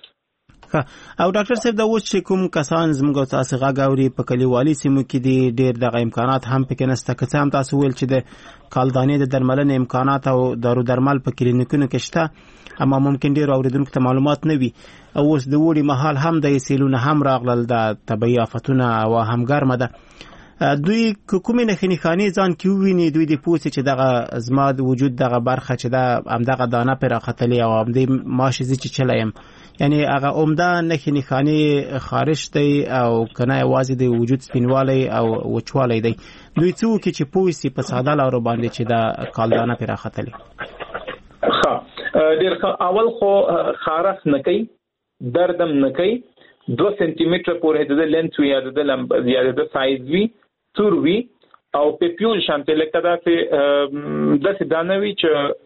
او ډاکټر صاحب دا اوس چې کوم کسان زموږ تاسو غاګوري په کلیوالي سیمو کې دي ډېر دغه امکانات هم پکې نشته که څه هم تاسو ویل چې د کالدانې د درملنې امکانات او دارو درمل په کلینیکونو کې شته اما ممکن ډېر اوریدونکو ته معلومات نه وي او اوس د وړي محل هم د سیلونه هم راغلل د طبي آفتونه او هم ګرمه ده دوی کومې نښې نښانې ځان کې وویني دوی د پوسې چې دغه زما د وجود دغه برخه چې دا همدغه دانه پرې راختلې او همدې ماشي زه چې چلی یم یعنی هغه عمده نښې نښانې خارش دی او که نه یوازې د وجود سپینوالی او وچوالی دی دوی څه وکړي چې پوه سي په ساده لارو باندې چې دا کالدانه پرې راختلې ښه ډېر ښه اول خو خارښ نه کوي دردم نه کوي دوه سنتي متره پورې د لینث وي یا د د سایز وي تور وي او په پیول شانته لکه داسې داسې دانه وي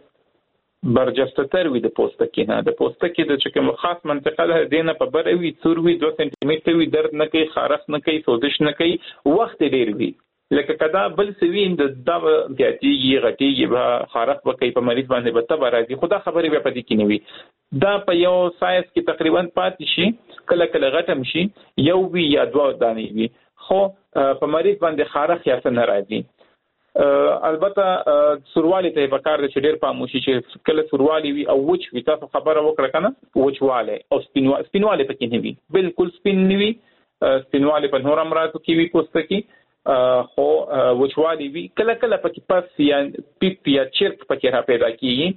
چې برجسته وي د پوستکي نه د پوستکي د چې کوم خاص منطقه ده دینه په بر وي تور وي دوه سنتي متره وي درد نه کوي خارښ نه کوي سوزش نه کوي وخت ډیر وي لکه کدا بل سوي د دا زیاتیږي غټیږي به خارښ وکړي په مریض باندې به تبه راځي خدا خبرې به پدې کې نه وي دا په یو سایز کې تقریبا پاتې شي کله کله غټم شي یو وی یا دوه دانې وي خو په مریض باندې خارښ یا څه نه راځي البته سوروالی ته په کار د چې ډېر پاموشي چې کله سوروالی وي او وچ وي تاسو خبره وکړه کنه وچواله او سپینواله سپینواله پکې نه وي بالکل سپین نه وي سپینواله په نور امراضو کې وي پوستکي خو وچوالی وي کله کله پکې پس یا پیپ یا چرک پکې را پیدا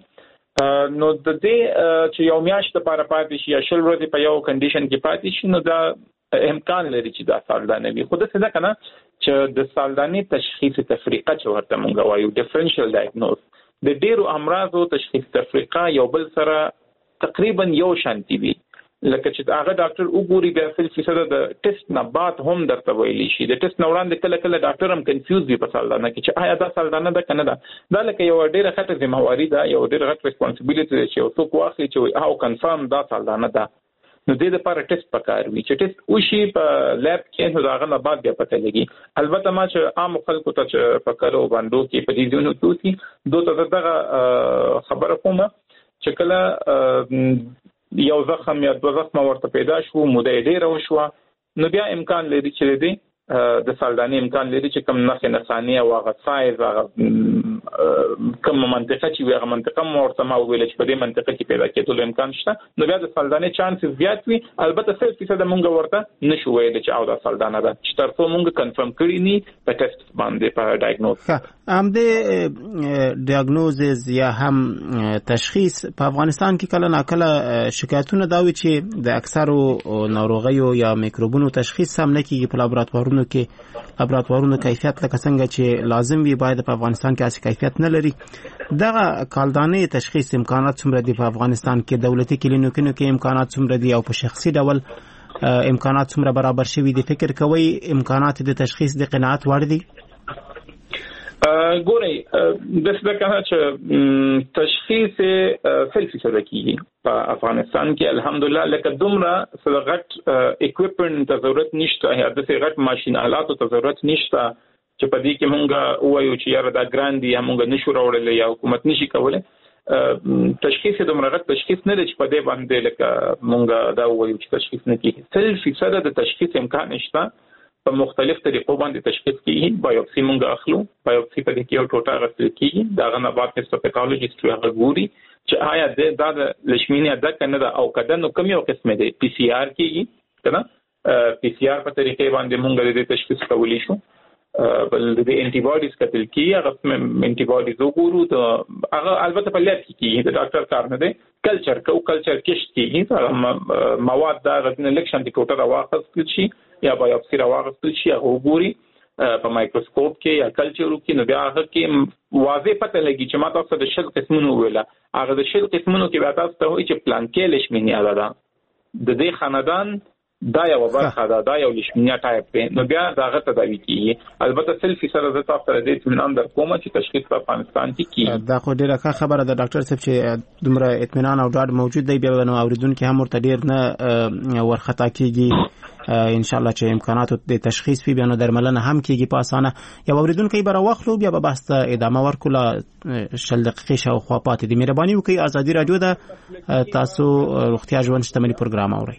کیږي نو د دې چې یو میاشت لپاره پاتې شي یا شل ورځې په یو کنډیشن کې پاتې شي نو دا امکان لري چې دا سالدانه وي خو داسې ده که نه چې د سالدانې تشخیص تفریقه چې ورته موږ وایو ډیفرنشل ډایګنوز د ډېرو امراضو تشخیص تفریقه یو بل سره تقریبا یو شانتي وي لکه چې هغه ډاکټر وګوري بیا سل فیصد د ټیسټ نه بعد هم درته ویلی شي د ټیسټ نه وړاندې کله کله ډاکټر هم کنفیوز وي په سالدانه کې چې آیا دا سالدانه ده که نه ده دا لکه یو ډېره غټه ذمهواري ده یو ډېر غټ ریسپانسبیلیټي ده چې یو څوک واخلي چې او کنفرم دا سالدانه ده نو دې لپاره ټیسټ پکار وي چې ټیسټ وشي په لیب کې نو هغه نه بعد بیا پته لګي البته ما چې عام خلکو ته چې فکرو باندې کې په دې ځینو توسي دوته دغه خبره کومه چې کله یو زخم یا دوه زخم ورته پیدا شو موده ډیره وشو نو بیا امکان لري چې دې د سالدانې امکان لري چې کوم نښې نښانې او هغه سایز هغه کوم منطقه چې وي هغه منطقه مو ورته ما وویل چې په دې منطقه کې پیدا کېدلو امکان شته نو بیا د سالدانې چانسز زیات وي البته سل فیصده موږ ورته نشو ویلی چې او دا سالدانه ده چې تر څو موږ کنفرم کړي نه په ټیسټ باندې په ډایګنوز همدې ډایګنوزز یا هم تشخیص په افغانستان کې کله ناکله شکایتونه دا وي چې د اکثرو ناروغیو یا میکروبونو تشخیص هم نه کېږي په لابراتوارونو کې لابراتوارونو کیفیت لکه څنګه چې لازم وي باید په افغانستان کې اساسي کیفیت نه لري دغه کالدانې تشخیص امکانات څومره دي په افغانستان کې دولتي کلینیکونو کې امکانات څومره دي او په شخصي ډول امکانات څومره برابر شوي دي فکر کوئ امکانات د تشخیص د قناعت وړ دي ګورئ د څه کنه چې تشخیص سل فیصد کیږي په افغانستان کې الحمدلله لکه دومره غټ اکوپمنټ ضرورت نشته یا د غټ ماشين آلاتو ته ضرورت نشته چې په دې کې مونږ وایو چې یاره دا ګران دي مونږ نشو راوړل یا حکومت نشي کولای تشخیص دومره غټ تشخیص نه دی چې په دې باندې لکه مونږ دا وایو چې تشخیص نه کیږي سل فیصد د تشخیص امکان نشته په مختلف طریقو باندې تشخیص کیږي بایوپسي مونږ اخلو بایوپسي په دې کې یو ټوټه غسل کیږي دا غنه بعد هیستوپیتالوژیست هغه ګوري چې آیا دا د لشمینیا د کنه دا او کده نو کوم یو قسم دی پی سی آر کېږي کنه پی سی آر په طریقې باندې مونږ د تشخیص کولی شو بل د انټي باډیز کتل کیږي هغه انټي باډیز وګورو ته هغه البته په لیب کې کیږي د ډاکټر کار نه دی کلچر کو کلچر کېشت کیږي مواد دا غوښنه لکشن د کوټه راوخستل شي یا بایوپسي راوخستل شي هغه وګوري په مایکروسکوپ کې یا کلچر کې نو بیا هغه کې واضح پته لګي چې ما تاسو د شل قسمونو ویلا هغه د شل قسمونو کې بیا تاسو ته وایي چې پلان کې لشمینیا ده د دې خاندان دا یو برخه ده دا یو لشمینیا ټایپ دی نو بیا داغه تداوی کیږي البته سلفي سره د تاسو سره د اطمینان در کوم چې تشخیص په افغانستان کې کیږي دا خو ډیره ښه خبره ده ډاکټر صاحب چې دومره اطمینان او ډاډ موجود دی بیا نو اوریدونکو هم ورته ډیر نه ورخطا کیږي ان شاء الله چې امکانات د تشخیص په بیان درملنه هم کیږي په اسانه یو اوریدونکو به راوخلو بیا به بحث ادامه ورکوله شل دقیقې شاو خوا پاتې دي مهرباني وکړئ ازادي رادیو ده تاسو روغتیا ژوند شتمنۍ پروګرام اورئ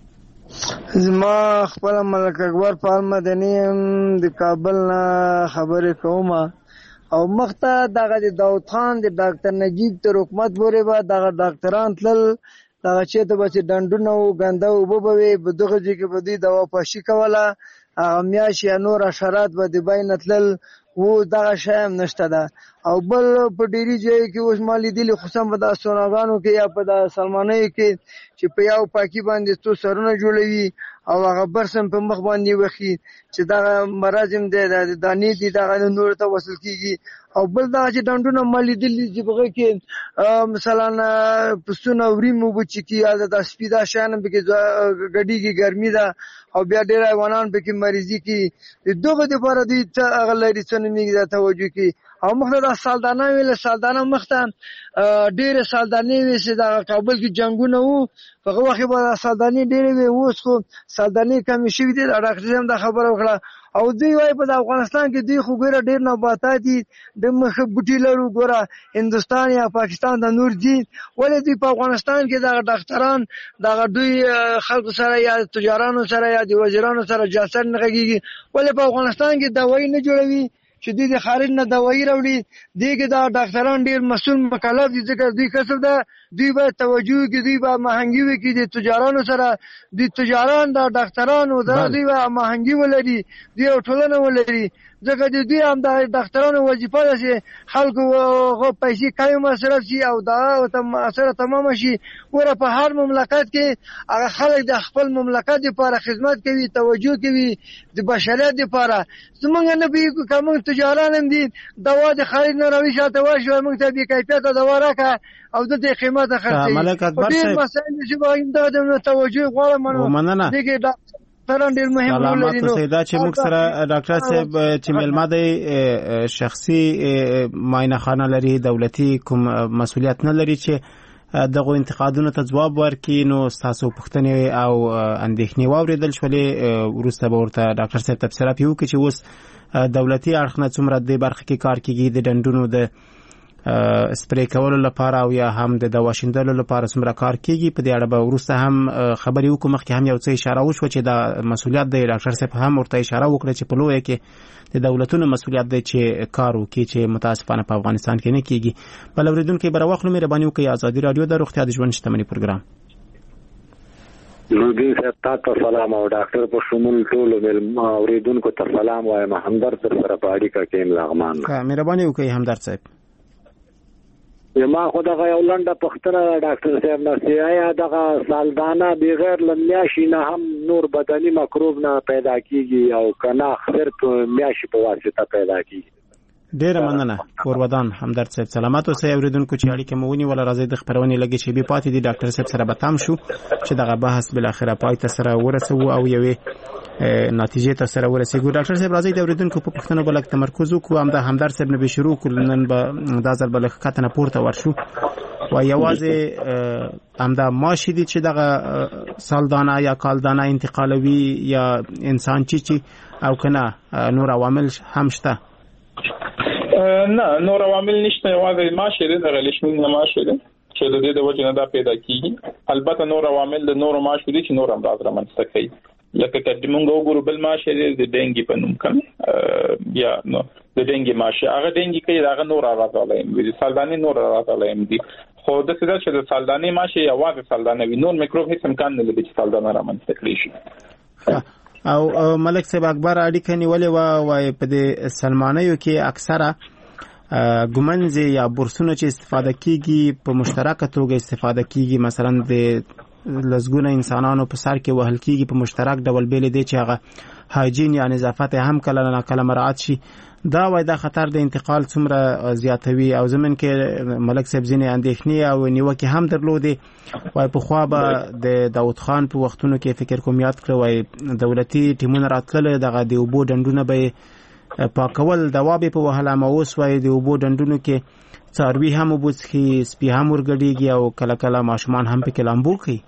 زما خپل ملک اکبر پال مدني د کابل نه خبرې کوم او مخته دغه د داود خان د ډاکټر نجیب تر حکومت پورې به دغه ډاکټران تلل دغه چې د بچ ډنډونه او ګنده وبوي په دغه ځای کې به دوی دوا پاشي کوله هغه میاشت یا نور حشرات به د بین تلل وو دغه شی هم نشته ده او بل په ډیری ځای کې اوس ما لیدلي خصوصا په د سوناګانو کې یا په د سلمانیو کې چې په یو پاکي باندې څو سرونه جوړوي او هغه برسم په مخ باندې وخی چې دغه مرزم دی د دانې دي دغه نور ته وصل کیږي او بل دا چې ډنډونه ما لیدلي چې بغه کې مثلا پسونه وري مو بچی کې د سپیدا شان به کې ګډي کې ګرمي ده او بیا ډیر حیوانان به کې مریضي کې دغه د لپاره دي چې هغه لري څنګه میږي توجه کې او مخته د سالدانه ویل سالدانه مخته ډیر سالدانه وی چې د کابل کې جنگونه وو په وخت به سالدانه ډیر وی اوس خو سالدانه کم شي دي ډاکټر هم دا خبره وکړه او دوی وايي په افغانستان کې دوی خو ګوره ډیر نباتات دي د مخ بوټي لرو ګوره هندستان یا پاکستان د نور دي ولې دوی په افغانستان کې د ډاکټران د دوی خلکو سره یا تجارانو سره یا د وزیرانو سره جاسر نه کیږي ولې په افغانستان کې دوايي نه جوړوي چې دوی د خارج نه دوايي راوړي دغه د ډاکټران ډیر مسؤل مکلف دي ځکه دوی کسب ده دوی به توجه کوي دوی به مهنګي وکړي د تجارانو سره د تجاران د ډاکټرانو د دوی به مهنګي ولري دوی ټولنه ولري ځکه د دوی هم د ډاکټرانو وظیفه ده چې خلکو غو پیسې کای مصرف شي او دا سره تمام شي ور په هر مملکت کې هغه خلک د خپل مملکت لپاره خدمت کوي توجه کوي د بشریت لپاره زمونږ نه به کوم تجاران هم دي دوا د خارج نه راوي شاته واشه موږ ته به کیفیت دوا راکړه او د دې قیمت خرڅي ملک اکبر صاحب مسائل چې باید د توجه غواړم مننه دغه تران ډیر مهم ولري نو سیدا چې موږ سره ډاکټر صاحب چې ملما دی شخصي معاینه خانه لري دولتي کوم مسولیت نه لري چې دغه انتقادونو ته جواب ورکړي نو تاسو پوښتنې او اندېښنې واوریدل شولې ورسته به ورته ډاکټر صاحب تفسیر پیو کې چې اوس دولتي اړخ نه څومره د برخه کې کار کوي د ډنډونو د سپری کولو لپاره او یا هم د دوا شیندلو لپاره څومره کار کوي په دې اړه به ورسته هم خبرې وکړو مخکې هم یو څه اشاره وشوه چې دا مسولیت دی ډاکټر صاحب هم ورته اشاره وکړه چې په لوی کې د دولتونو مسولیت دی چې کار وکړي چې متاسفانه په افغانستان کې نه کیږي بل اوریدونکو به راوخلو مهرباني وکړئ ازادي رادیو د روغتیا د ژوند شتمنۍ پروګرام لودي صاحب تاسو سلام او ډاکټر په شمول ټول اوریدونکو ته سلام وایم همدرد سره په اړیکه کې لغمان ښه مهرباني وکړئ همدرد صاحب ما خو دغه یو لنډه پښتنه ډاکټر صاحب نه آیا دغه سالدانه بغیر لمیاشي نه هم نور بدني مکروب نه پیدا کیږي او کنه صرف میاشي په واسطه پیدا کیږي ډیر مننه ورودان همدرد صاحب سلامات اوسئ اوریدونکو چې اړیکه مو ونی ولا راځي د خبرونې لګي چې به پاتې دي ډاکټر صاحب سره به تام شو چې دغه بحث بل اخره پای ته سره ورسو او یوې نتیجې ته سره ورسېږو ډاکټر صاحب راځي د اوریدونکو په پوښتنه بل تمرکز وکړو هم د همدرد صاحب نه به شروع کړو نن به دا ځل بل خطنه پورته ورشو و یوازې هم دا ماشي دي چې دغه سالدانه یا کالدانه انتقالوي یا انسان چی او کنه نور عوامل هم شته نه نور عوامل نشته یوازې ماشي دي د غلیشمین ماشي دي چې د دې د وجه نه دا پیدا کیږي البته نور عوامل د نور ماشي دي چې نور هم راځي رامنځته کوي لکه کله موږ وګورو بل ماشه د ډنګي په نوم کوم یا نو د ډنګي ماشي هغه ډنګي کې هغه نور راځولای دي سالداني نور راځولای دي خو د څه چې د سالداني ماشي یوازې سالدانه وي نور میکروب هیڅ امکان نه لري چې سالدانه رامنځته کړي شي او ملک صاحب اکبر اړیکه نیولې و وای په دې سلمانیو کې اکثره ګومنځ یا بورسونو چې استفاده کیږي په مشترکه توګه استفاده کیږي مثلا د لزګونه انسانانو په سر کې وهل کیږي په مشترک ډول بیل دي چې هغه هایجین یا نظافت هم کله نه کله مراعات شي دا وای دا خطر د انتقال څومره زیاتوي او زمين کې ملک صاحب ځینې اندېښنې او نیوکه هم درلودې وای په خوا به د داوود خان په وختونو کې فکر کوم یاد کړ وای دولتي ټیمونه راتلل دغه د اوبو ډنډونه به پاکول دوابې په وهله ما اوس وای د اوبو ډنډونو کې څاروي هم وبوڅخي سپي هم ورګډيږي او کله کله ماشومان هم په کلامبو کوي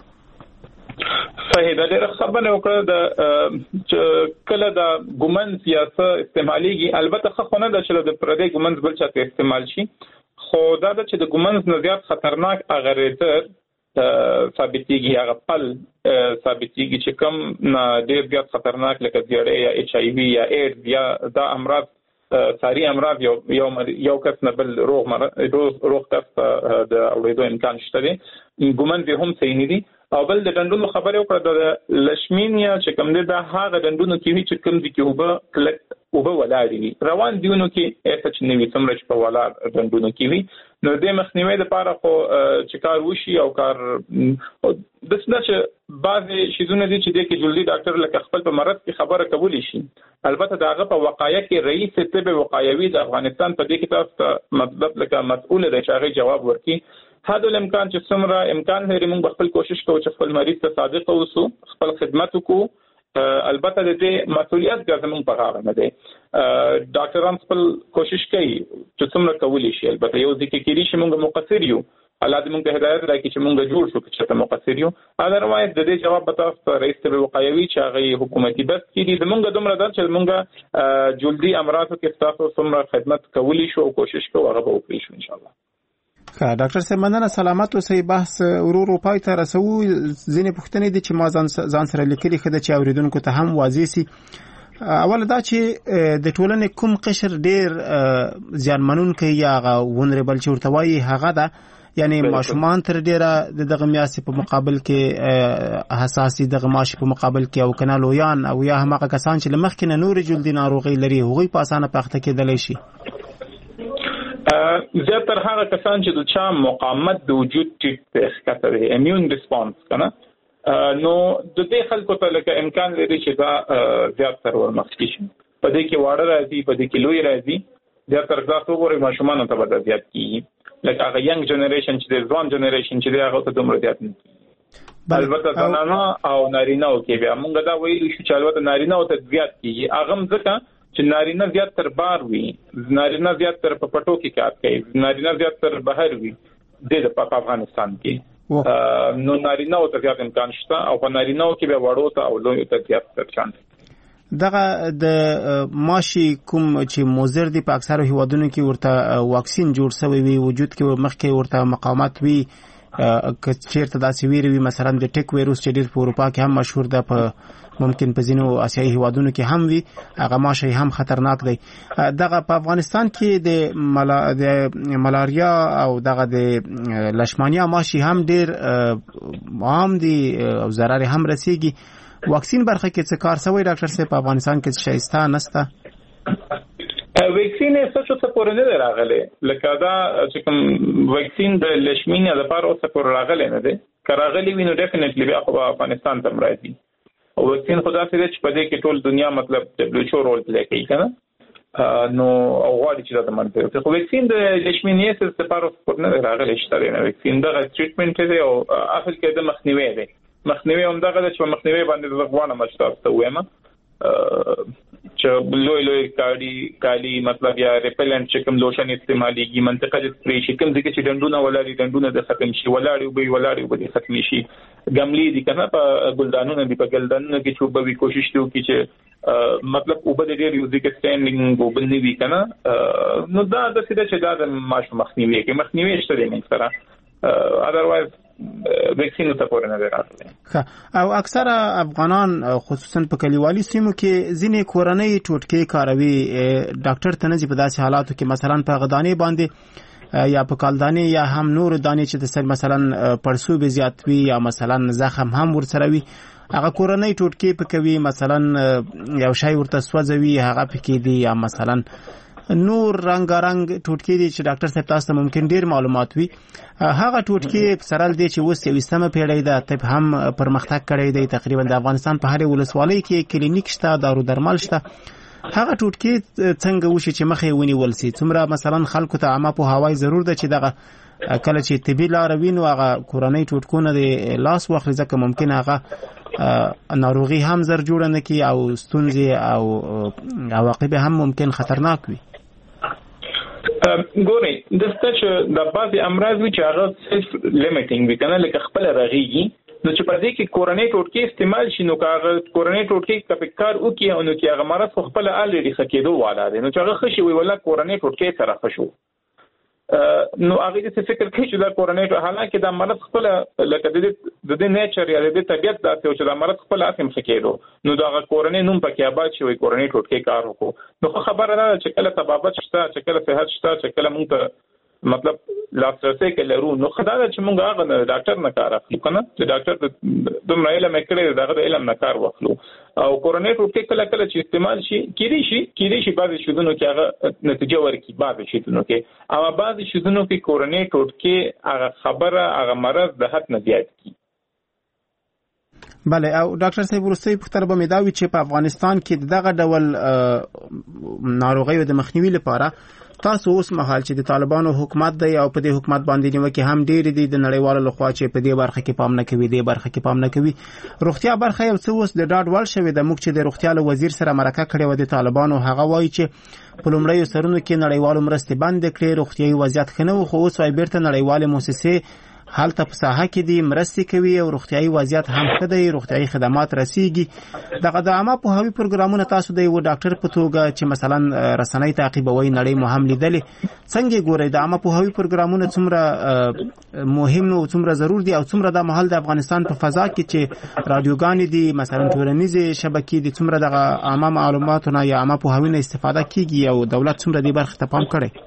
صحیح ده ډېر خبره وکړه د کله د ګومنز یا څه استعماليږي البته خو نه د چې د پردې ګومنز بل چاته استعمال شي خو دا د چې د ګومنز نه زیات خطرناک اغریتر ثابتيږي هغه پل ثابتيږي چې کم نه ډېر زیات خطرناک لکه زیړې یا ایچ آی وی یا ایډز یا دا امراض ساری امراض یو یو یو کس نه بل روغ روغ روغ کس د اورېدو امکان شته دي ګومنز هم صحیح نه دي او بل د ډندونو خبره وکړه د لشمینیا چې کوم دي دا هغه ډندونو کې وی چې کوم دي کې وبه کلک وبه ولاړی روان دیونو کې اته چې نوې څومره چې په ولاړ ډندونو کې وی نو د مخنیوي لپاره خو چې کار وشي او کار د څه چې بعضی شیزونه دي چې د کې جلدی ډاکټر لکه خپل په مرض کې خبره کولی شي البته داغه په وقایه کې رئیس طب وقایوي د افغانستان په دې کې تاسو مطلب لکه مسؤل دی چې هغه جواب ورکړي هدا الامکان چې څومره امکان لري موږ خپل کوشش کوو چې خپل مریض ته صادق اوسو خپل خدمت وکړو البته د دې مسؤلیت ګرځمون په غاړه نه دی ډاکټران خپل کوشش کوي چې څومره کولی شي البته یو ځکه کې لري چې موږ مقصر یو الله دې موږ ته هدایت راکړي چې موږ جوړ شو چې ته مقصر یو اذروایز د دې جواب به تاسو رئیس طب وقایوي چې هغه حکومتي بس کړي موږ دومره دا چې موږ جلدی امراضو کې تاسو څومره خدمت کولی شو او کوشش کوو هغه به وکړو ان شاء الله ښه ډاکټر صاحب مننه سلامت اوسئ بحث ورو پای ته رسو ځینې پوښتنې دي چې ما ځان سره لیکلي خده چې اوریدونکو ته هم واضح سي اول دا چې د ټولنې کوم قشر ډیر ځانمنونکي یا ونربل چې ورته وایي هغه ده یعنی ماشومان تر ډیره دغه میاسي په مقابل کې حساسي دغه ماشي په مقابل کې او کنه لویان او یا هم هغه کسان چې لمخ کې نور جلدي ناروغي لري هغوی په اسانه پخته کېدلی شي زیاتر هغه کسان چې د چا مقاومت د وجود ټیټ ښکته دی امیون ریسپانس کنه نو د دې خلکو ته لکه امکان لري چې دا زیاتر ورمخکې شي په دې کې واړه راځي په دې کې لوی راځي زیاتر ځکه وګورئ ماشومان ته به زیات کیږي لکه هغه ینګ جنریشن چې د ځوان جنریشن چې دی هغه ته دومره زیات نه کیږي البته زنانه او نارینه او کې بیا موږ دا ویلو چې البته نارینه او ته زیات کیږي هغه ځکه چې نارینه زیات تر بار وي نارینه زیات تر په پټو کې کار کوي نارینه زیات تر بهر وي د په افغانستان کې نو نارینه او ته زیات امکان شته او په نارینه کې به وړو ته او لوی ته زیات تر چانس دغه د ماشي کوم چې موزر دي په اکثره هیوادونو کې ورته واکسین جوړ شوی وي وجود کې مخکې ورته مقاومت وي که چیرته داسې ویری وي مثلا د ټیک وایروس چې ډیر په اروپا کې هم مشهور ده په ممکن په ځینو آسیایي هیوادونو کې هم وي هغه ماشي هم خطرناک دی دغه په افغانستان کې د ملا د ملاریا او دغه د لشمانیا ماشي هم ډیر عام دي او ضرر هم رسیږي واکسین برخه کې څه کار شوی ډاکټر صاحب په افغانستان کې شایسته نسته ویکسین څه څه پورې نه راغله لکه دا چې کوم ویکسین د لشمینیا لپاره اوسه پورې راغله نه ده کراغلی وینو ډیفینټلی بیا په افغانستان ته راځي او ویکسین خدا سره چې په دې کې ټول دنیا مطلب دبليو ایچ او رول پلی کوي کنه نو او غواړي چې دا منځه خو ویکسین د لشمینیا لپاره پورې نه راغله شته نه ویکسین دا ټریټمنټ دی او اصل کې د مخنیوي دی مخنیوي هم دغه چې مخنیوي باندې ځغوانه مشتاق ته وایم چې لوی لوی کالی کالی مطلب یا ریپلنټ چې کوم لوشن استعماليږي منطقه د سپری شي کوم ځکه چې ډندونه ولاري ډندونه د ختم شي ولاړي وبي ولاړي وبي ختم شي ګملي دي کنه په ګلدانونو دی په ګلدانونو کې چې وبوي کوشش کوي چې مطلب وبد ډیر یو ځکه سټینډینګ وبني وی کنه نو دا د څه چې دا د ماش مخنیوي کې مخنیوي شته دی موږ سره اذروایز ویکسین ته پورې نه راغلی. او اکثره افغانان خصوصا په کلیوالي سیمو کې ځینې کورنۍ ټوټکې کاروي. ډاکټر ته نه ځي په داسې حالاتو کې مثلا په غدانې باندې یا په کالدانې یا هم نور دانې چې د سر مثلا پړسوب زیات وي یا مثلا زخم هم ورسره وي هغه کورنۍ ټوټکې پکوي مثلا یو شی ورته سوځوي هغه پکې دي یا مثلا نور رنگارنګ ټوټکې دي چې ډاکټر صاحب تاسو ممکن ډیر معلومات وي هغه ټوټکې سره دي چې اوس یوستمه پیړۍ ده طب هم پرمختګ کړی دی تقریبا د افغانستان په هر ولسوالۍ کې کلینیک شته دارو درمل شته هغه ټوټکې څنګه وشي چې مخې ونیول سي څومره مثلا خلکو ته عامه په هوای ضرور ده چې دغه کله چې طبي لار وینو هغه کورنۍ ټوټکونه د لاس واخلي ځکه ممکن هغه ناروغي هم زر جوړ نه کی او ستونزې او عواقب هم ممکن خطرناک وي. ګورئ دسته چې د بعضې امراض وي چې هغه سیلف لیمیټینګ وي کنه لکه خپل رغیږي نو چې په دې کې کورنۍ ټوټکې استعمال شي نو هغه کورنۍ ټوټکې کپی کار وکي او نو کې هغه مرض خو خپل الریډي خکېدو والا دی نو چې هغه خشي وي ولا کورنۍ ټوټکې سره خشو نو هغه دې فکر کوي چې دا کورنۍ حالانکه دا مرض خپل لکه د دې نیچر یا د طبيعت داسې چې دا مرض خپل اسیم خکېدو نو دا کورنۍ نوم پکې آباد شي وي کورنۍ ټوټکې کار وکړو نو خبره ده چې کله تبابت شته چې کله صحت شته چې کله موږ مطلب لاسرسي کې لرو نو خدای چې موږ هغه ډاکټر نه کار اخلو کنه چې ډاکټر دومره علم کړی دغه د علم نه کار واخلو او کورنۍ ټوټکې کله کله چې استعمال شي کېدی شي کېدی شي بعضې شودونو کې هغه نتیجه ورکړي بعضې شودونو کې او بعضې شودونو کې کورنۍ ټوټکې هغه خبره هغه مرض د حد نه زیات کړي. بله او ډاکټر صاحب وروستۍ پوښتنه به مې دا وي چې په افغانستان کې دغه ډول ناروغیو د مخنیوي لپاره تاسو اوس مهال چې د طالبانو حکومت دی او په دې حکومت باندې نیوکې هم ډېرې دي د نړیوالو لخوا چې په دې برخه کې پام نه کوي دې برخه کې پام نه کوي روغتیا برخه یو څه اوس د ډاډ وړ شوې ده موږ چې د روغتیا له وزیر سره مرکه کړې وه د طالبانو هغه وایي چې په لومړیو سرونو کې نړیوالو مرستې بندې کړې روغتیایي وضعیت ښه نه و خو اوس وایي بیرته نړیوالې موسسې حالته په ساحه کې دي مرستې کوي او روغتیایي وضعیت هم ښه دی روغتیایي خدمات رسیږي دغه د عامه پوهاوي پروګرامونه تاسو د یو ډاکټر په توګه چې مثلا رسنۍ تعقیبوي نړۍ مو هم لیدلې څنګه ګورئ د عامه پوهاوي پروګرامونه څومره مهم او څومره ضرور دي او څومره د مهال د افغانستان په فضا کې چې رادیوګانې دي مثلا ټولنیزې شبکې دي څومره دغه عامه معلوماتونه یا عامه پوهاوي نه استفاده کیږي او دولت څومره دې برخې ته پام کړی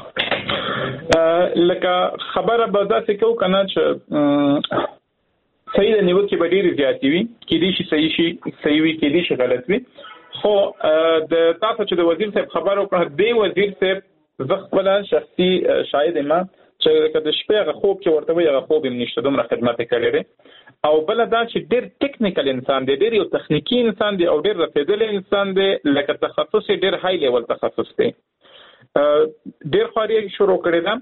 لکه خبره به داسې کوو کنه چې صحیح د نیوکې به ډېرې زیاتې وي کېدای شي صحیح شي صحیح وي کېدای شي غلط وي خو د تاسو چې د وزیر صاحب خبره وکړه دې وزیر صاحب زه خپله شخصي شاهد یم چې لکه د شپې هغه خوب چې ورته وایي هغه خوب یې نشته دومره خدمت یې کړی دی او بله دا چې ډېر ټکنیکل انسان دی ډېر یو تخنیکي انسان دی او ډېر رسېدلی انسان دی لکه تخصص یې ډېر های لیول تخصص دی ډېر خواري شروع کړې ده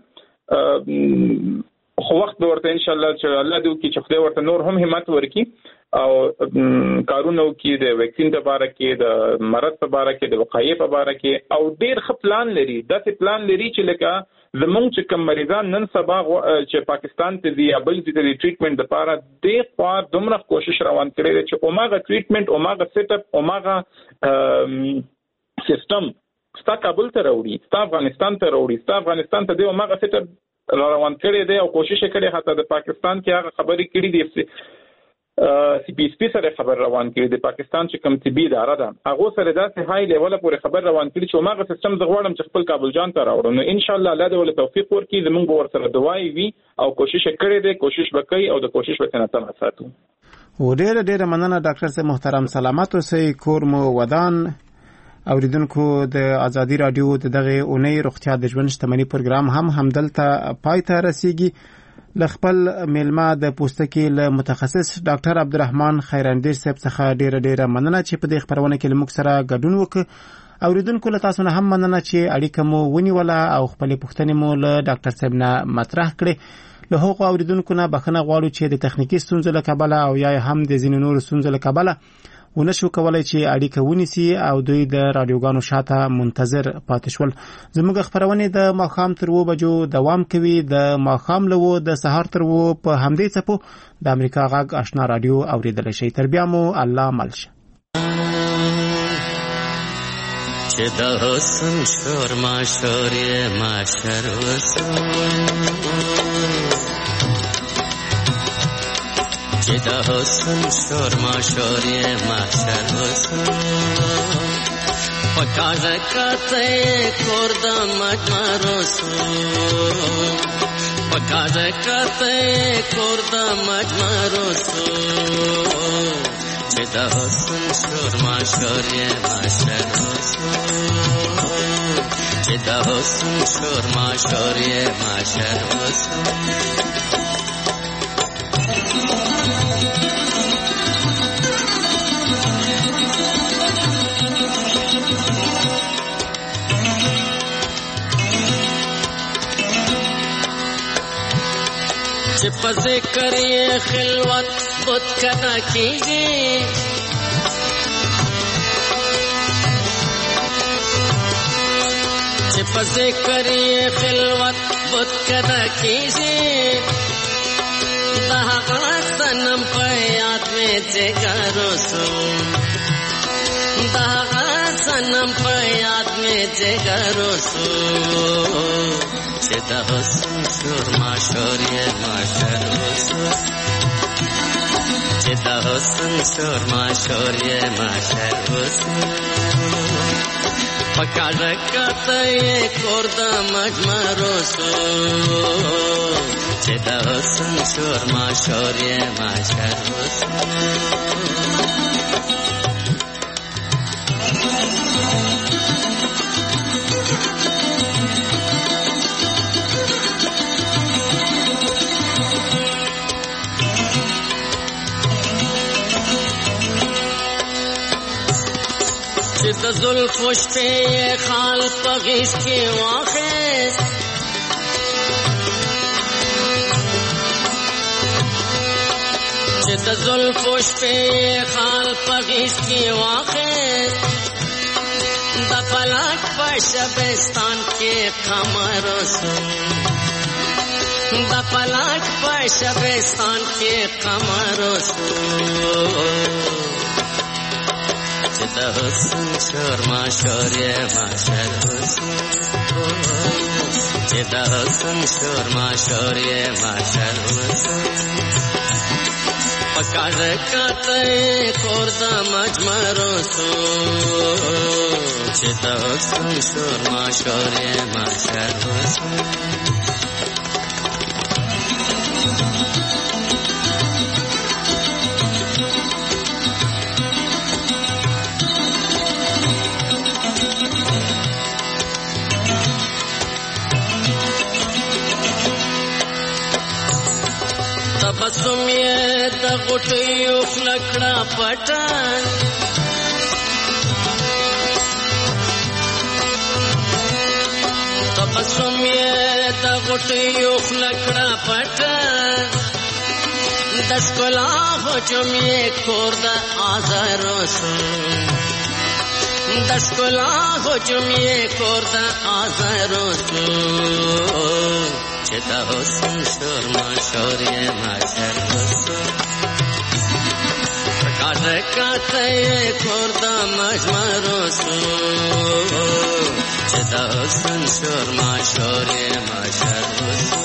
خو وخت به ورته انشاءالله چې الله دې وکړي چې خدای ورته نور هم همت ورکړي او کارونه وکړي د ویکسین په باره کې د مرض په باره کې د وقایې په باره کې او ډېر ښه پلان لري داسې پلان لري چې لکه زمونږ چې کوم مریضان نن سبا چې پاکستان ته ځي یا بل ځای ته د ټریټمنټ دپاره دې خوا دومره کوشش روان کړی دی چې هماغه ټریټمنټ هماغه سیټ اپ هماغه سیستم ستا کابل ته راوړي ستا افغانستان ته راوړي ستا افغانستان ته دی هماغه سیټ را روان کړی دی او کوشش یې کړی حتی د پاکستان کې هغه خبرې کړي دي سی پی ایس پي سره خبر روان کړي د پاکستان چې کوم طبي اداره ده هغو سره داسې های لیوله پورې خبر روان کړي چې هماغه سیستم زه غواړم چې خپل کابل جان ته راوړم نو انشاءالله الله دې ورله توفیق ورکړي زموږ به ورسره دعایې وي او کوشش یې کړی دی کوشش به کوي او د کوشش به تنه تمه ساتو ډېره ډېره مننه ډاکټر صاحب محترم سلامت اوسئ کور مو ودان اوریدونکو د ازادي رادیو د دغه اونۍ روغتیا د ژوند شتمنۍ پروګرام هم همدلته پای ته رسیږي ل خپل میلمه د پوستکي له متخصص ډاکټر عبدالرحمن خیراندیر صاحب څخه ډیره ډیره مننه چې په دې خبرونه کې موږ سره ګډون وکړ اوریدونکو له تاسو نه هم مننه چې اړیکه مو ونیوله او خپل پوښتنې مو له ډاکټر صاحب نه مطرح کړې له هغو اوریدونکو نه بخښنه غواړو چې د تخنیکي ستونزو له کبله او یا هم د ځینو نورو ستونزو له کبله ونشو کولای چې اړیکه ونیسي او دوی د رادیوګانو شاته منتظر پاتې شول زموږ خبرونه د ماښام تر اوو بجو دوام کوي د ماښام له اوو د سهار تر اوو په همدې څپو د امریکا غږ آشنا رادیو اوریدلی شئ تر بیا مو الله مل شه چې د حسن شور ماشور یې ماشر وسو چې د حسن شور ما شور یې محشر وسو پکازه کته کور د مجمع رسو پکازه کته کور د مجمع رسو چې د حسن شور ما شور یې محشر وسو چې د حسن شور ما شور یې محشر وسو چې په ذکر یې خلوت بت کنا کیږي چې په ذکر یې خلوت بت کنا کیږي د هغه صنم په یاد مې جګر وسو د هغه صنم په یاد مې جګر وسو چې د حسن شور ما شور یې محشر وسو چې د حسن شور ما شور یې محشر وسو پکازه کته یې کور د مجمع رسو چې د حسن شور ما شور یې محشر وسو چې د زلفو شپې یې خال په غیږ کې واخیست چې د زلفو شپې یې خال په غیږ کې واخیست د فلک په شبستان کې قمر وسو د فلک په شبستان کې قمر وسو چې د حسن شور ما شور یې محشر وسو چې د حسن شور ما شور یې محشر وسو پکازه کته کور د مجمع رسو چې د حسن شور ما شور یې محشر وسو تبسم یې د غټیو خلکړه پټان تبسم یې د غټیو خلکړه پټان د ښکلا هجوم یې کور د آزار وسو د ښکلا هجوم یې کور د آزار وسو چې د حسن شور ما شور یې محشر وسو پکازه کته یې کور د مجمع رسو چې د حسن شور ما شور یې محشر وسو